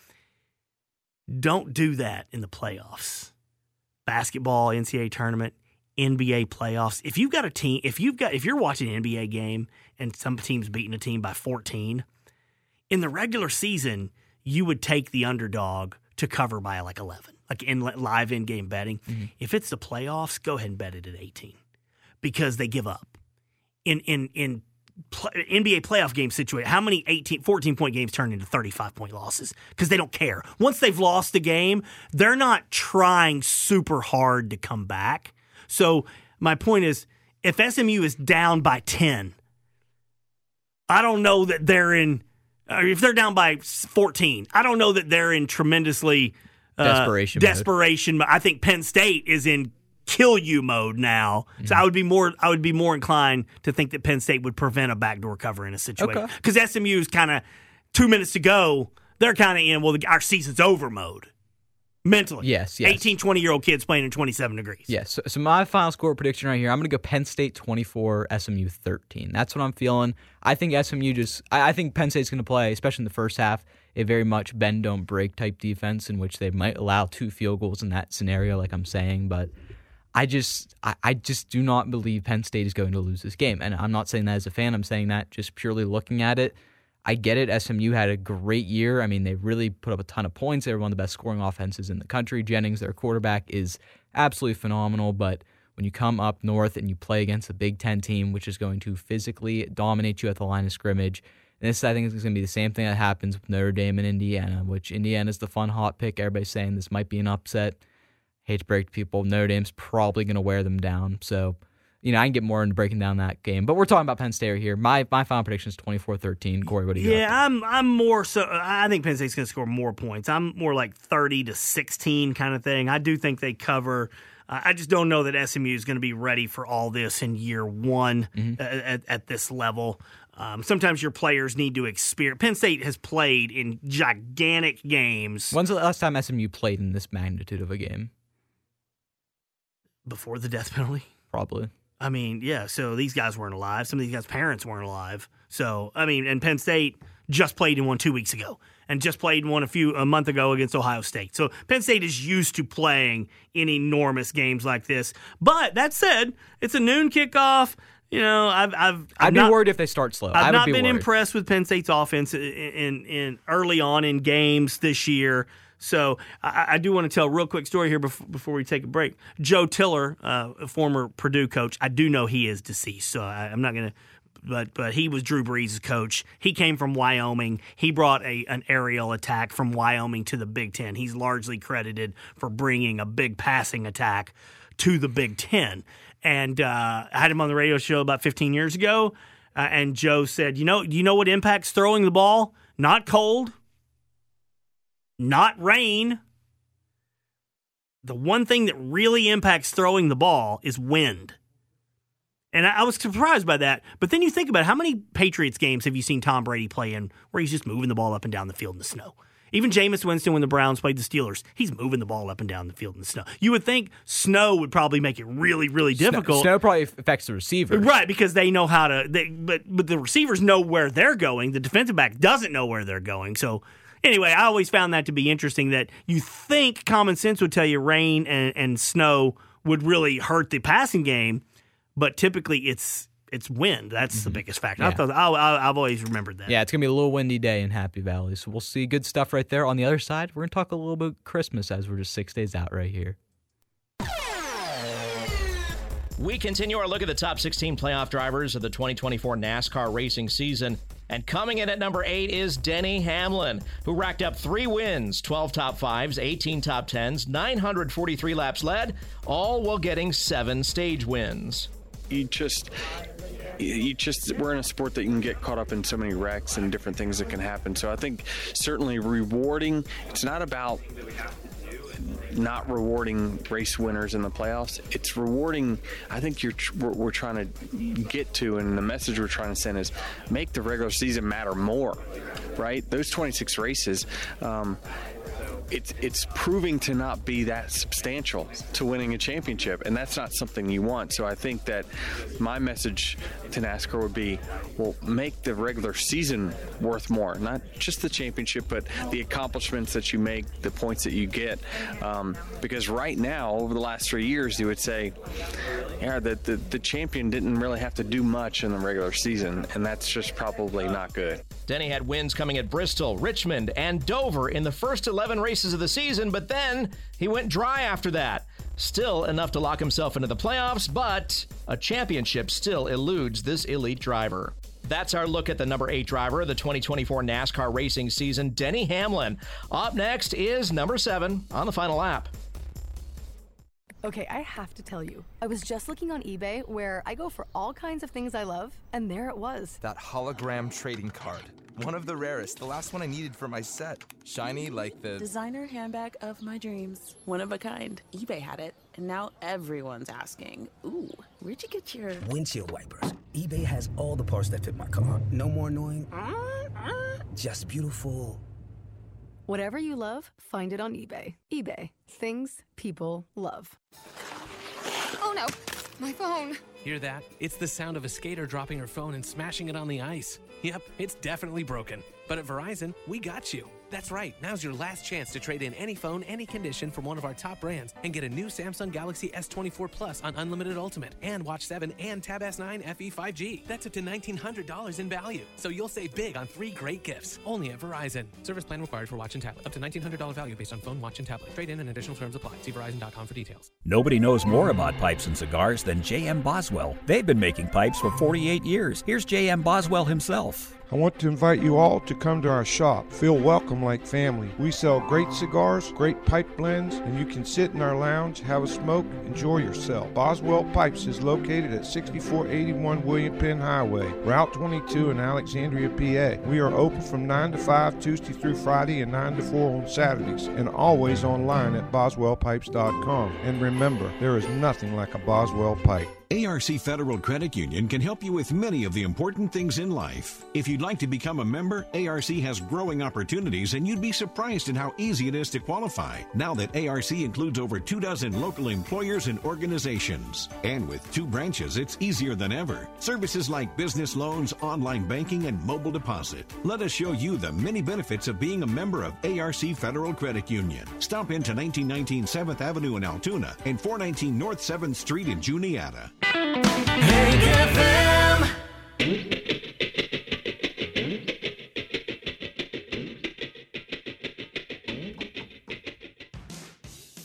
Don't do that in the playoffs. Basketball, N C double A tournament, N B A playoffs. If you've got a team, if you've got, if you're watching an N B A game and some team's beating a team by fourteen, in the regular season, you would take the underdog to cover by like eleven, like in live in-game betting. Mm-hmm. If it's the playoffs, go ahead and bet it at eighteen because they give up. In in in N B A playoff game situation, how many eighteen, fourteen-point games turn into thirty-five-point losses? Because they don't care. Once they've lost the game, they're not trying super hard to come back. So my point is, if S M U is down by ten, I don't know that they're in or if they're down by fourteen, I don't know that they're in tremendously uh, desperation. Desperation. Mode. I think Penn State is in kill you mode now. Mm-hmm. So I would be more I would be more inclined to think that Penn State would prevent a backdoor cover in a situation. Because okay. S M U is kind of two minutes to go. They're kind of in, well, the, our season's over mode. Mentally. Yes, yes. eighteen, twenty-year-old kids playing in twenty-seven degrees. Yes. So, so my final score prediction right here, I'm going to go Penn State twenty-four, S M U thirteen. That's what I'm feeling. I think S M U just – I think Penn State's going to play, especially in the first half, a very much bend-don't-break type defense in which they might allow two field goals in that scenario, like I'm saying. But I just I, I just do not believe Penn State is going to lose this game. And I'm not saying that as a fan. I'm saying that just purely looking at it. I get it. S M U had a great year. I mean, they really put up a ton of points. They were one of the best scoring offenses in the country. Jennings, their quarterback, is absolutely phenomenal. But when you come up north and you play against a Big Ten team, which is going to physically dominate you at the line of scrimmage, and this, I think, is going to be the same thing that happens with Notre Dame and Indiana, which Indiana is the fun, hot pick. Everybody's saying this might be an upset. Hate to break to people. Notre Dame's probably going to wear them down. So, you know, I can get more into breaking down that game. But we're talking about Penn State here. My my final prediction is twenty-four thirteen. Corey, what do you got? Yeah, I'm I'm more so I think Penn State's going to score more points. I'm more like thirty to sixteen kind of thing. I do think they cover. Uh, I just don't know that S M U is going to be ready for all this in year one mm-hmm. at, at this level. Um, sometimes your players need to experience. Penn State has played in gigantic games. When's the last time S M U played in this magnitude of a game? Before the death penalty? Probably. I mean, yeah, so these guys weren't alive. Some of these guys' parents weren't alive. So, I mean, and Penn State just played in one two weeks ago and just played in one a few a month ago against Ohio State. So, Penn State is used to playing in enormous games like this. But that said, it's a noon kickoff. You know, I've I've, I've I'd not, be worried if they start slow. I've I would not be been worried. impressed with Penn State's offense in, in, in early on in games this year. So I, I do want to tell a real quick story here before, before we take a break. Joe Tiller, uh, a former Purdue coach, I do know he is deceased, so I, I'm not going to but but he was Drew Brees' coach. He came from Wyoming. He brought a an aerial attack from Wyoming to the Big Ten. He's largely credited for bringing a big passing attack to the Big Ten. And uh, I had him on the radio show about fifteen years ago, uh, and Joe said, you know, do you know what impacts throwing the ball? Not cold, not rain. The one thing that really impacts throwing the ball is wind. And I, I was surprised by that. But then you think about it, how many Patriots games have you seen Tom Brady play in where he's just moving the ball up and down the field in the snow? Even Jameis Winston, when the Browns played the Steelers, he's moving the ball up and down the field in the snow. You would think snow would probably make it really, really difficult. Snow, snow probably affects the receiver. Right, because they know how to they, but but the receivers know where they're going. The defensive back doesn't know where they're going. So anyway, I always found that to be interesting, that you think common sense would tell you rain and, and snow would really hurt the passing game, but typically it's it's wind. That's mm-hmm. the biggest factor. Yeah. I thought, I, I, I've always remembered that. Yeah, it's going to be a little windy day in Happy Valley, so we'll see good stuff right there. On the other side, we're going to talk a little bit Christmas as we're just six days out right here. We continue our look at the top sixteen playoff drivers of the twenty twenty-four NASCAR racing season. And coming in at number eight is Denny Hamlin, who racked up three wins, twelve top fives, eighteen top tens, nine hundred forty-three laps led, all while getting seven stage wins. You just, you just, we're in a sport that you can get caught up in so many wrecks and different things that can happen. So I think certainly rewarding, it's not about not rewarding race winners in the playoffs. It's rewarding, I think you're we're, we're trying to get to, and the message we're trying to send is make the regular season matter more, right? Those twenty-six races, um, it's it's proving to not be that substantial to winning a championship, and that's not something you want. So I think that my message to NASCAR would be, well, make the regular season worth more, not just the championship, but the accomplishments that you make, the points that you get. Um, because right now, over the last three years, you would say, yeah, the, the, the champion didn't really have to do much in the regular season, and that's just probably not good. Denny had wins coming at Bristol, Richmond, and Dover in the first eleven races of the season, but then he went dry after that. Still enough to lock himself into the playoffs, but a championship still eludes this elite driver. That's our look at the number eight driver of the twenty twenty-four NASCAR racing season, Denny Hamlin. Up next is number seven on the final lap. Okay, I have to tell you, I was just looking on eBay where I go for all kinds of things I love, and there it was. That hologram trading card. One of the rarest, the last one I needed for my set. Shiny like the... designer handbag of my dreams. One of a kind. eBay had it, and now everyone's asking, ooh, where'd you get your... windshield wipers. eBay has all the parts that fit my car. No more annoying, just beautiful. Whatever you love, find it on eBay. eBay. Things people love. Oh no, my phone. Hear that? It's the sound of a skater dropping her phone and smashing it on the ice. Yep, it's definitely broken. But at Verizon, we got you. That's right, now's your last chance to trade in any phone, any condition from one of our top brands and get a new Samsung Galaxy S twenty-four Plus on Unlimited Ultimate and Watch seven and Tab S nine F E five G. That's up to nineteen hundred dollars in value. So you'll save big on three great gifts. Only at Verizon. Service plan required for watch and tablet. Up to nineteen hundred dollars value based on phone, watch, and tablet. Trade in and additional terms apply. See Verizon dot com for details. Nobody knows more about pipes and cigars than J M Boswell. They've been making pipes for forty-eight years. Here's J M Boswell himself. I want to invite you all to come to our shop. Feel welcome like family. We sell great cigars, great pipe blends, and you can sit in our lounge, have a smoke, enjoy yourself. Boswell Pipes is located at sixty-four eighty-one William Penn Highway, Route twenty-two in Alexandria, P A. We are open from nine to five Tuesday through Friday and nine to four on Saturdays, and always online at boswell pipes dot com. And remember, there is nothing like a Boswell pipe. A R C Federal Credit Union can help you with many of the important things in life. If you'd like to become a member, A R C has growing opportunities, and you'd be surprised at how easy it is to qualify now that A R C includes over two dozen local employers and organizations. And with two branches, it's easier than ever. Services like business loans, online banking, and mobile deposit. Let us show you the many benefits of being a member of A R C Federal Credit Union. Stop into nineteen nineteen seventh Avenue in Altoona and four nineteen North seventh Street in Juniata. Hank F M.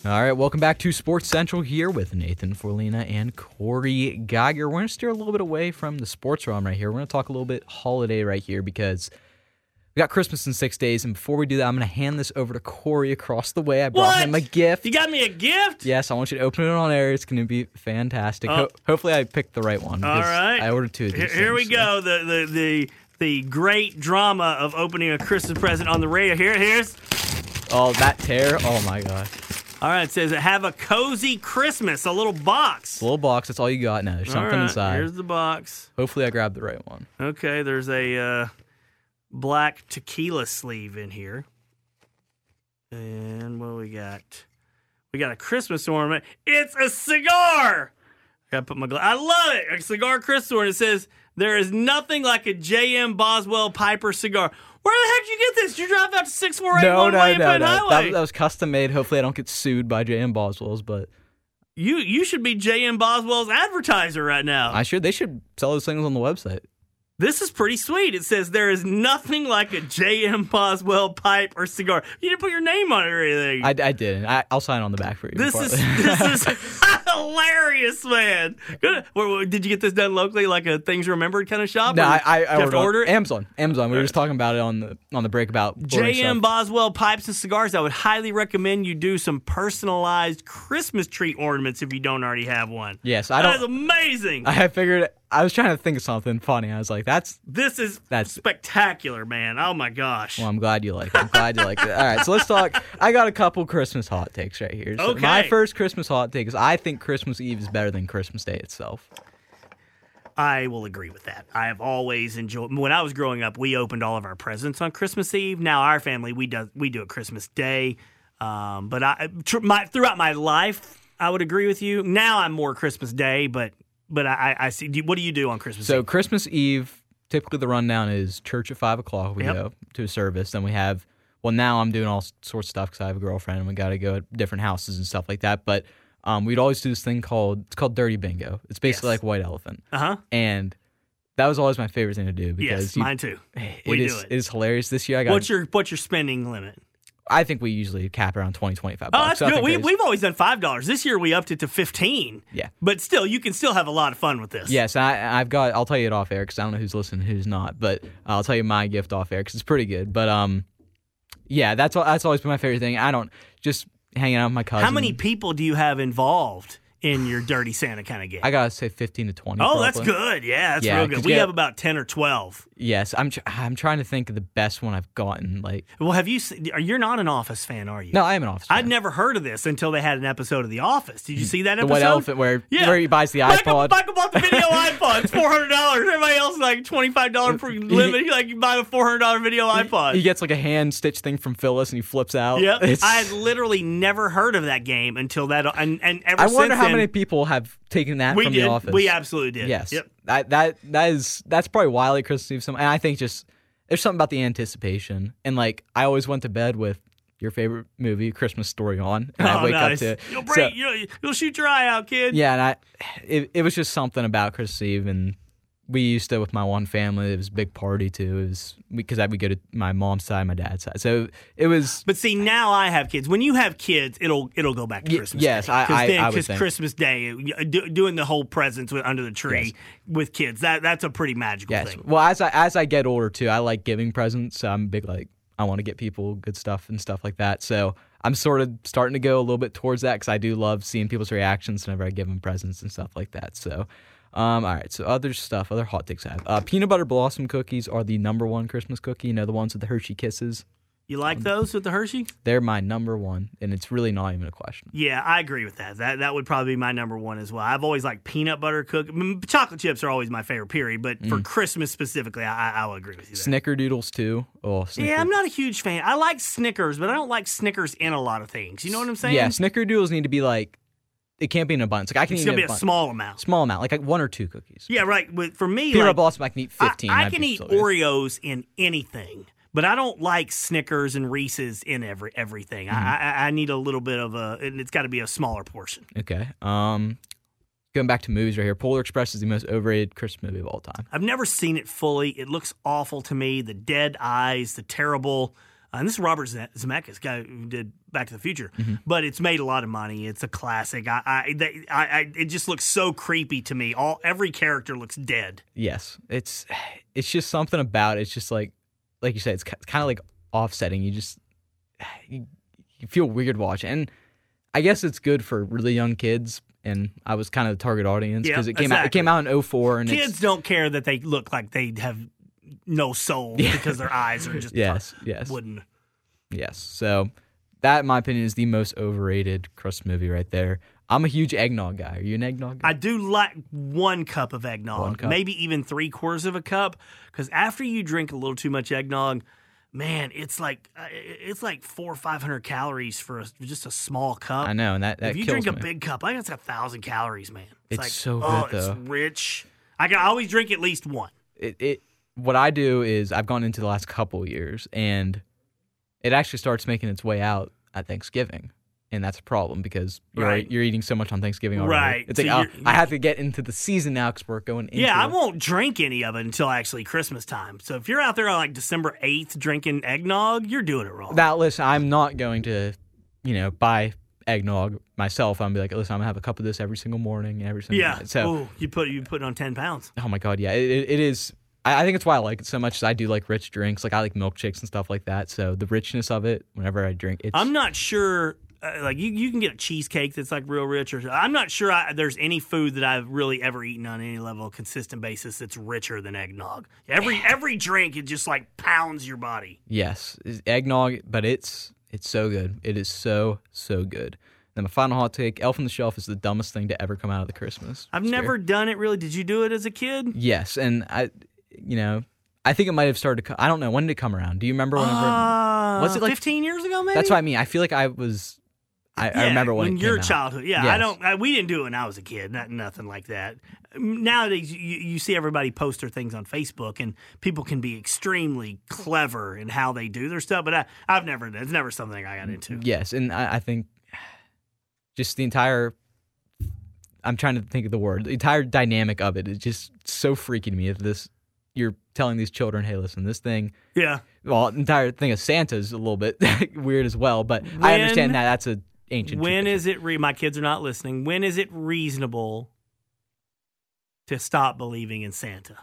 All right, welcome back to Sports Central here with Nathan Forlina and Corey Geiger. We're going to steer a little bit away from the sports realm right here. We're going to talk a little bit holiday right here because we got Christmas in six days. And before we do that, I'm going to hand this over to Corey across the way. I brought What? him a gift. You got me a gift? Yes, I want you to open it on air. It's going to be fantastic. Oh. Ho- hopefully I picked the right one. All because right. I ordered two of Here, these here we things, so. go. The, the the the great drama of opening a Christmas present on the radio. Here, here's. Oh, that tear. Oh, my gosh. All right, it says, have a cozy Christmas, a little box. Little box. That's all you got now. There's All something right, inside. Here's the box. Hopefully I grabbed the right one. Okay, there's a uh, black tequila sleeve in here. And what do we got? We got a Christmas ornament. It's a cigar. I gotta put my gla- I love it. A cigar Christmas ornament. It says, there is nothing like a J M Boswell Piper cigar. Where the heck did you get this? Did you drive out to six four eight No, one no, William no, Penn no. Highway? That, that was custom made. Hopefully I don't get sued by J M Boswell's, but You you should be J M Boswell's advertiser right now. I should. They should sell those things on the website. This is pretty sweet. It says there is nothing like a J M Boswell pipe or cigar. You didn't put your name on it or anything. I, I didn't. I, I'll sign on the back for you. This is partly. this is hilarious, man. Good. Where- where- Did you get this done locally, like a Things Remembered kind of shop? No, Or I, I, did I you have ordered to on order it? Amazon. Amazon. We were just talking about it on the on the break about ordering J M stuff. Boswell Pipes and Cigars. I would highly recommend you do some personalized Christmas tree ornaments if you don't already have one. Yes, I That is don't. amazing. I figured. I was trying to think of something funny. I was like, "That's This is That's- spectacular, man. Oh my gosh. well." I'm glad you like it. I'm glad you like it. All right, so let's talk. I got a couple Christmas hot takes right here. So Okay. My first Christmas hot take is I think Christmas Eve is better than Christmas Day itself. I will agree with that. I have always enjoyed. When I was growing up, we opened all of our presents on Christmas Eve. Now our family we do we do it Christmas Day. Um, but I tr- my throughout my life, I would agree with you. Now I'm more Christmas Day, but but I, I see. Do- What do you do on Christmas So Eve? Christmas Eve, typically the rundown is church at five o'clock. We Yep. go to a service. Then we have. Well, now I'm doing all sorts of stuff because I have a girlfriend and we got to go to different houses and stuff like that. But um, we'd always do this thing called it's called Dirty Bingo. It's basically Yes. like White Elephant. Uh huh. And that was always my favorite thing to do because Yes, you- mine too. It We is do it. it is hilarious. This year I got. What's your what's your spending limit? I think we usually cap around twenty, twenty-five Oh, bucks. that's So I good. think We, there's- we've always done five dollars. This year we upped it to fifteen. Yeah. But still, you can still have a lot of fun with this. Yes, I, I've got. I'll tell you it off air because I don't know who's listening, and who's not. But I'll tell you my gift off air because it's pretty good. But um, yeah, that's al- that's always been my favorite thing. I don't just hanging out with my cousin. How many people do you have involved in your Dirty Santa kind of game? I gotta say fifteen to twenty. Oh, that's probably. good. Yeah, that's Yeah, real good. 'cause We you have got- about ten or twelve. Yes, I'm. Tr- I'm trying to think of the best one I've gotten. Like, Well, have you? se- are- You're not an Office fan, are you? no, I am an Office. I'd never heard of this until they had an episode of The Office. Did you see that The episode? White Elephant where Yeah. where he buys the Michael, iPod. Michael bought the video iPod. It's four hundred dollars. Everybody else is like twenty-five dollars per limit. Like you buy a four hundred dollars video iPod. He gets like a hand stitched thing from Phyllis and he flips out. Yep. It's- I had literally never heard of that game until that, and and ever I since wonder how then, many people have taken that we from did. The Office. We absolutely did. Yes. Yep. That that that is that's probably why I like Christmas Eve. Some, and I think just there's something about the anticipation. And like I always went to bed with your favorite movie, Christmas Story, on, and Oh, I wake nice. up to. You'll so- break. you'll, you'll shoot your eye out, kid. yeah, and I it, it was just something about Christmas Eve, and we used to with my one family. It was a big party too. It was because I would go to my mom's side, my dad's side. So it was. But see, now I have kids. When you have kids, it'll it'll go back to Y- Christmas. yes, Day. I- 'Cause I- then, I would 'cause think. Christmas Day, uh, do, doing the whole presents with, under the tree Yes. with kids. That that's a pretty magical Yes. thing. Well, as I as I get older too, I like giving presents. So I'm big like I want to get people good stuff and stuff like that. So I'm sort of starting to go a little bit towards that because I do love seeing people's reactions whenever I give them presents and stuff like that. So, um, all right. So other stuff, other hot takes I have. Uh, peanut butter blossom cookies are the number one Christmas cookie. You know, the ones with the Hershey Kisses. You like those with the Hershey? They're my number one, and it's really not even a question. Yeah, I agree with that. That that would probably be my number one as well. I've always liked peanut butter cookies. I mean, chocolate chips are always my favorite, period. But for Mm. Christmas specifically, I, I will agree with you there. Snickerdoodles too. Oh, Snicker- Yeah, I'm not a huge fan. I like Snickers, but I don't like Snickers in a lot of things. You know what I'm saying? Yeah, Snickerdoodles need to be like. It can't be in abundance. Like I can It's eat gonna in be a abundance. small amount. Small amount, like, like one or two cookies. Yeah, right. But for me, Peanut like, blossom, I can eat fifteen. I, I I'd can be eat so good. Oreos in anything, but I don't like Snickers and Reese's in every everything. Mm-hmm. I, I I need a little bit of a, and it's got to be a smaller portion. Okay. Um, going back to movies right here. Polar Express is the most overrated Christmas movie of all time. I've never seen it fully. It looks awful to me. The dead eyes, the terrible and this is Robert Zemeckis, guy who did Back to the Future, Mm-hmm. but it's made a lot of money. It's a classic. I, I, they, I, I, it just looks so creepy to me. All every character looks dead. Yes, it's it's just something about it. It's just like like you said, it's kind of like offsetting. You just you, you feel weird watching, and I guess it's good for really young kids. And I was kind of the target audience because Yeah, it came exactly. out. It came out in oh four, and Kids it's, don't care that they look like they have no soul Yeah. because their eyes are just yes, yes, wooden. yes. So that, in my opinion, is the most overrated Christmas movie right there. I'm a huge eggnog guy. Are you an eggnog guy? I do like one cup of eggnog, One cup? maybe even three quarters of a cup, because after you drink a little too much eggnog, man, it's like uh, it's like four or five hundred calories for a, just a small cup. I know, and that, that if you kills drink a me. big cup, I think it's a thousand calories, man. It's, It's like, so good, oh, though. It's rich. I can always drink at least one. It, it what I do is I've gone into the last couple of years, and it actually starts making its way out at Thanksgiving. And that's a problem because you're Right. you're eating so much on Thanksgiving already. Right. It's So like, oh, you're- I have to get into the season now because we're going into Yeah, I it. won't drink any of it until actually Christmas time. So if you're out there on like December eighth drinking eggnog, you're doing it wrong. Now, listen, I'm not going to, you know, buy eggnog myself. I'm be like, listen, I'm gonna have a cup of this every single morning, every single Yeah. night. So, Ooh, you put you put on ten pounds. oh my god, yeah, it, it, it is. I, I think it's why I like it so much. Is I do like rich drinks, like I like milkshakes and stuff like that. So the richness of it, whenever I drink, it's. I'm not sure. Uh, like you, you can get a cheesecake that's like real rich, or I'm not sure I, there's any food that I've really ever eaten on any level, consistent basis that's richer than eggnog. Every every drink, it just like pounds your body. Yes, it's eggnog, but it's it's so good. It is so so good. Then my final hot take: Elf on the Shelf is the dumbest thing to ever come out of the Christmas. I've scare. never done it really. Did you do it as a kid? Yes, and I, you know, I think it might have started. To co- I don't know when did it come around. Do you remember whenever? Uh, was it like fifteen years ago? Maybe That's what I mean. I feel like I was. I, I Yeah, remember when in it your came out. childhood. Yeah, I Yes. don't. I, we didn't do it when I was a kid. Not nothing like that. Nowadays, you, you see everybody post their things on Facebook, and people can be extremely clever in how they do their stuff. But I, I've never. It's never something I got into. Yes, and I, I think just the entire. I'm trying to think of the word. The entire dynamic of it is just so freaky to me. If this, you're telling these children, "Hey, listen, this thing." Yeah. Well, the entire thing of Santa's a little bit weird as well, but I When- understand that that's a ancient. When tradition. is it? Re- my kids are not listening. When is it reasonable to stop believing in Santa?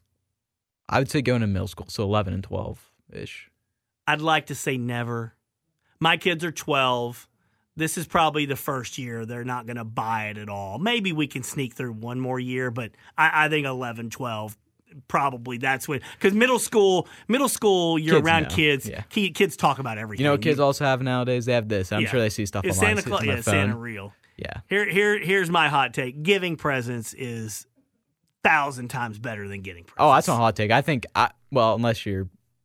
I would say going to middle school, so eleven and twelve ish. I'd like to say never. My kids are twelve. This is probably the first year they're not going to buy it at all. Maybe we can sneak through one more year, but I, I think eleven, twelve, probably that's when. Because middle school, middle school, you're Kids around know, kids. yeah. Ki- Kids talk about everything. You know what kids also have nowadays? They have this. I'm Yeah. sure they see stuff Is online. Santa see it Claus? on their Yeah, phone. Santa real. Yeah. Here, here, here's my hot take: giving presents is thousand times better than getting presents. Oh, that's not a hot take. I think, I well, unless you're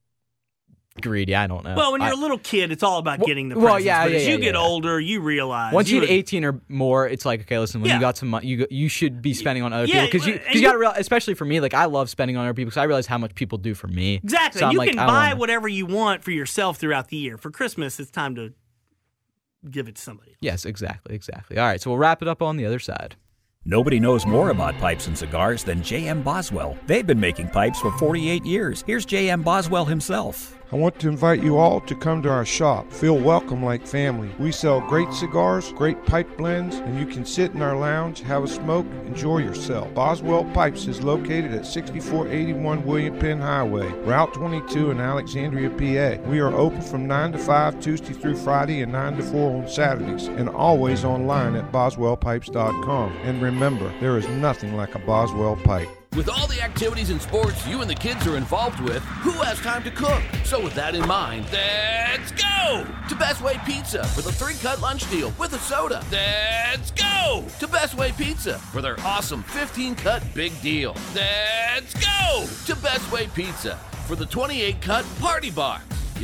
greedy, I don't know. Well, when you're I- a little kid, it's all about Well- getting the well, presents. yeah, but yeah, as you yeah, get yeah. older, you realize Once you you hit eighteen or more, it's like, okay, listen, when Yeah. you got some money, you, you should be spending on other Yeah, people. Because you, and cause you you- got to realize, especially for me, like, I love spending on other people because I realize how much people do for me. Exactly. So I'm you like, can I buy wanna- whatever you want for yourself throughout the year. For Christmas, it's time to give it to somebody. Yes, exactly, exactly. All right, so we'll wrap it up on the other side. Nobody knows more about pipes and cigars than J M Boswell. They've been making pipes for forty-eight years. Here's J M Boswell himself. I want to invite you all to come to our shop. Feel welcome like family. We sell great cigars, great pipe blends, and you can sit in our lounge, have a smoke, enjoy yourself. Boswell Pipes is located at sixty-four eighty-one William Penn Highway, Route twenty-two in Alexandria, P A. We are open from nine to five Tuesday through Friday and nine to four on Saturdays, and always online at boswell pipes dot com. And remember, there is nothing like a Boswell pipe. With all the activities and sports you and the kids are involved with, who has time to cook? So with that in mind, let's go to Best Way Pizza for the three-cut lunch deal with a soda. Let's go to Best Way Pizza for their awesome fifteen-cut big deal. Let's go to Best Way Pizza for the twenty-eight cut party box.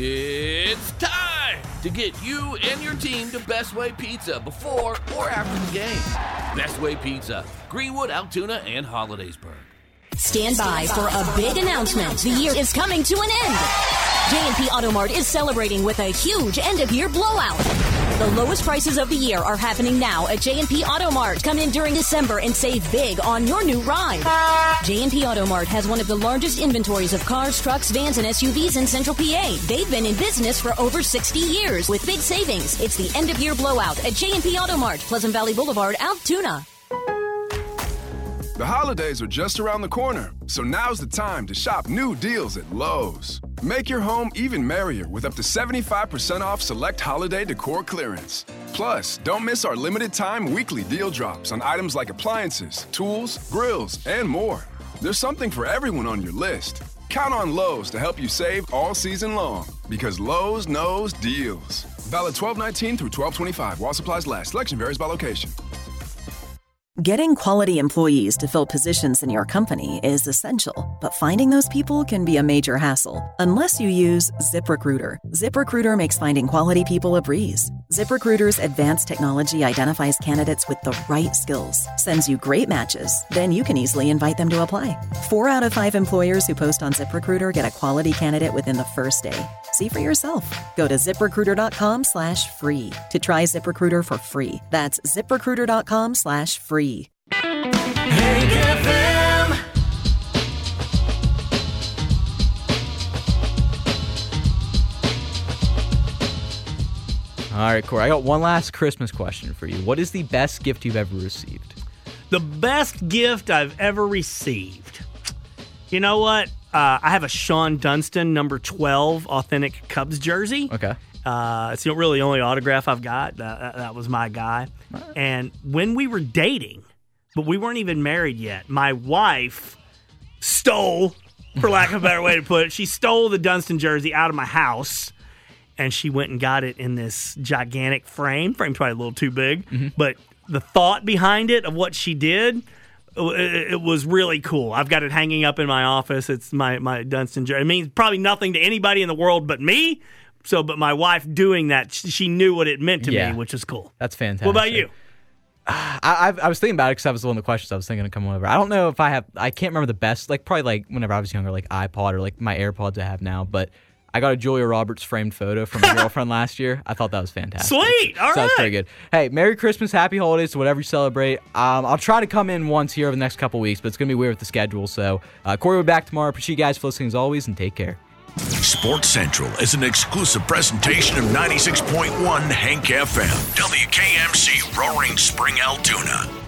It's time to get you and your team to Best Way Pizza before or after the game. Best Way Pizza, Greenwood, Altoona, and Hollidaysburg. Stand by for a big announcement. The year is coming to an end. J and P Auto Mart is celebrating with a huge end-of-year blowout. The lowest prices of the year are happening now at J and P Auto Mart. Come in during December and save big on your new ride. J and P Auto Mart has one of the largest inventories of cars, trucks, vans, and S U Vs in Central P A. They've been in business for over sixty years with big savings. It's the end-of-year blowout at J and P Auto Mart, Pleasant Valley Boulevard, Altoona. The holidays are just around the corner, so now's the time to shop new deals at Lowe's. Make your home even merrier with up to seventy-five percent off select holiday decor clearance. Plus, don't miss our limited time weekly deal drops on items like appliances, tools, grills, and more. There's something for everyone on your list. Count on Lowe's to help you save all season long, because Lowe's knows deals. Valid twelve nineteen through twelve twenty-five while supplies last. Selection varies by location. Getting quality employees to fill positions in your company is essential, but finding those people can be a major hassle unless you use ZipRecruiter. ZipRecruiter makes finding quality people a breeze. ZipRecruiter's advanced technology identifies candidates with the right skills, sends you great matches, then you can easily invite them to apply. Four out of five employers who post on ZipRecruiter get a quality candidate within the first day. See for yourself. Go to ZipRecruiter.com slash free to try ZipRecruiter for free. That's ZipRecruiter.com slash free. Hank F M. All right, Corey, I got one last Christmas question for you. What is the best gift you've ever received? The best gift I've ever received. You know what? Uh, I have a Sean Dunston number twelve authentic Cubs jersey. Okay. Uh, it's really the only autograph I've got. That, that, that was my guy. Right. And when we were dating, but we weren't even married yet, my wife stole, for lack of a better way to put it, she stole the Dunston jersey out of my house, and she went and got it in this gigantic frame. Frame's probably a little too big, mm-hmm. but the thought behind it of what she did, it, it was really cool. I've got it hanging up in my office. It's my, my Dunston jersey. It means probably nothing to anybody in the world but me. So, but my wife doing that, she knew what it meant to yeah. me, which is cool. That's fantastic. What about you? I, I I was thinking about it because that was one of the questions I was thinking of coming over. I don't know if I have, I can't remember the best, like probably like whenever I was younger, like iPod or like my AirPods I have now, but I got a Julia Roberts framed photo from my girlfriend last year. I thought that was fantastic. Sweet! All so right. That was pretty good. Hey, Merry Christmas, Happy Holidays to whatever you celebrate. Um, I'll try to come in once here over the next couple weeks, but it's going to be weird with the schedule. So uh, Corey will be back tomorrow. Appreciate you guys for listening as always, and take care. Sports Central is an exclusive presentation of ninety-six point one Hank F M, W K M C, Roaring Spring, Altoona.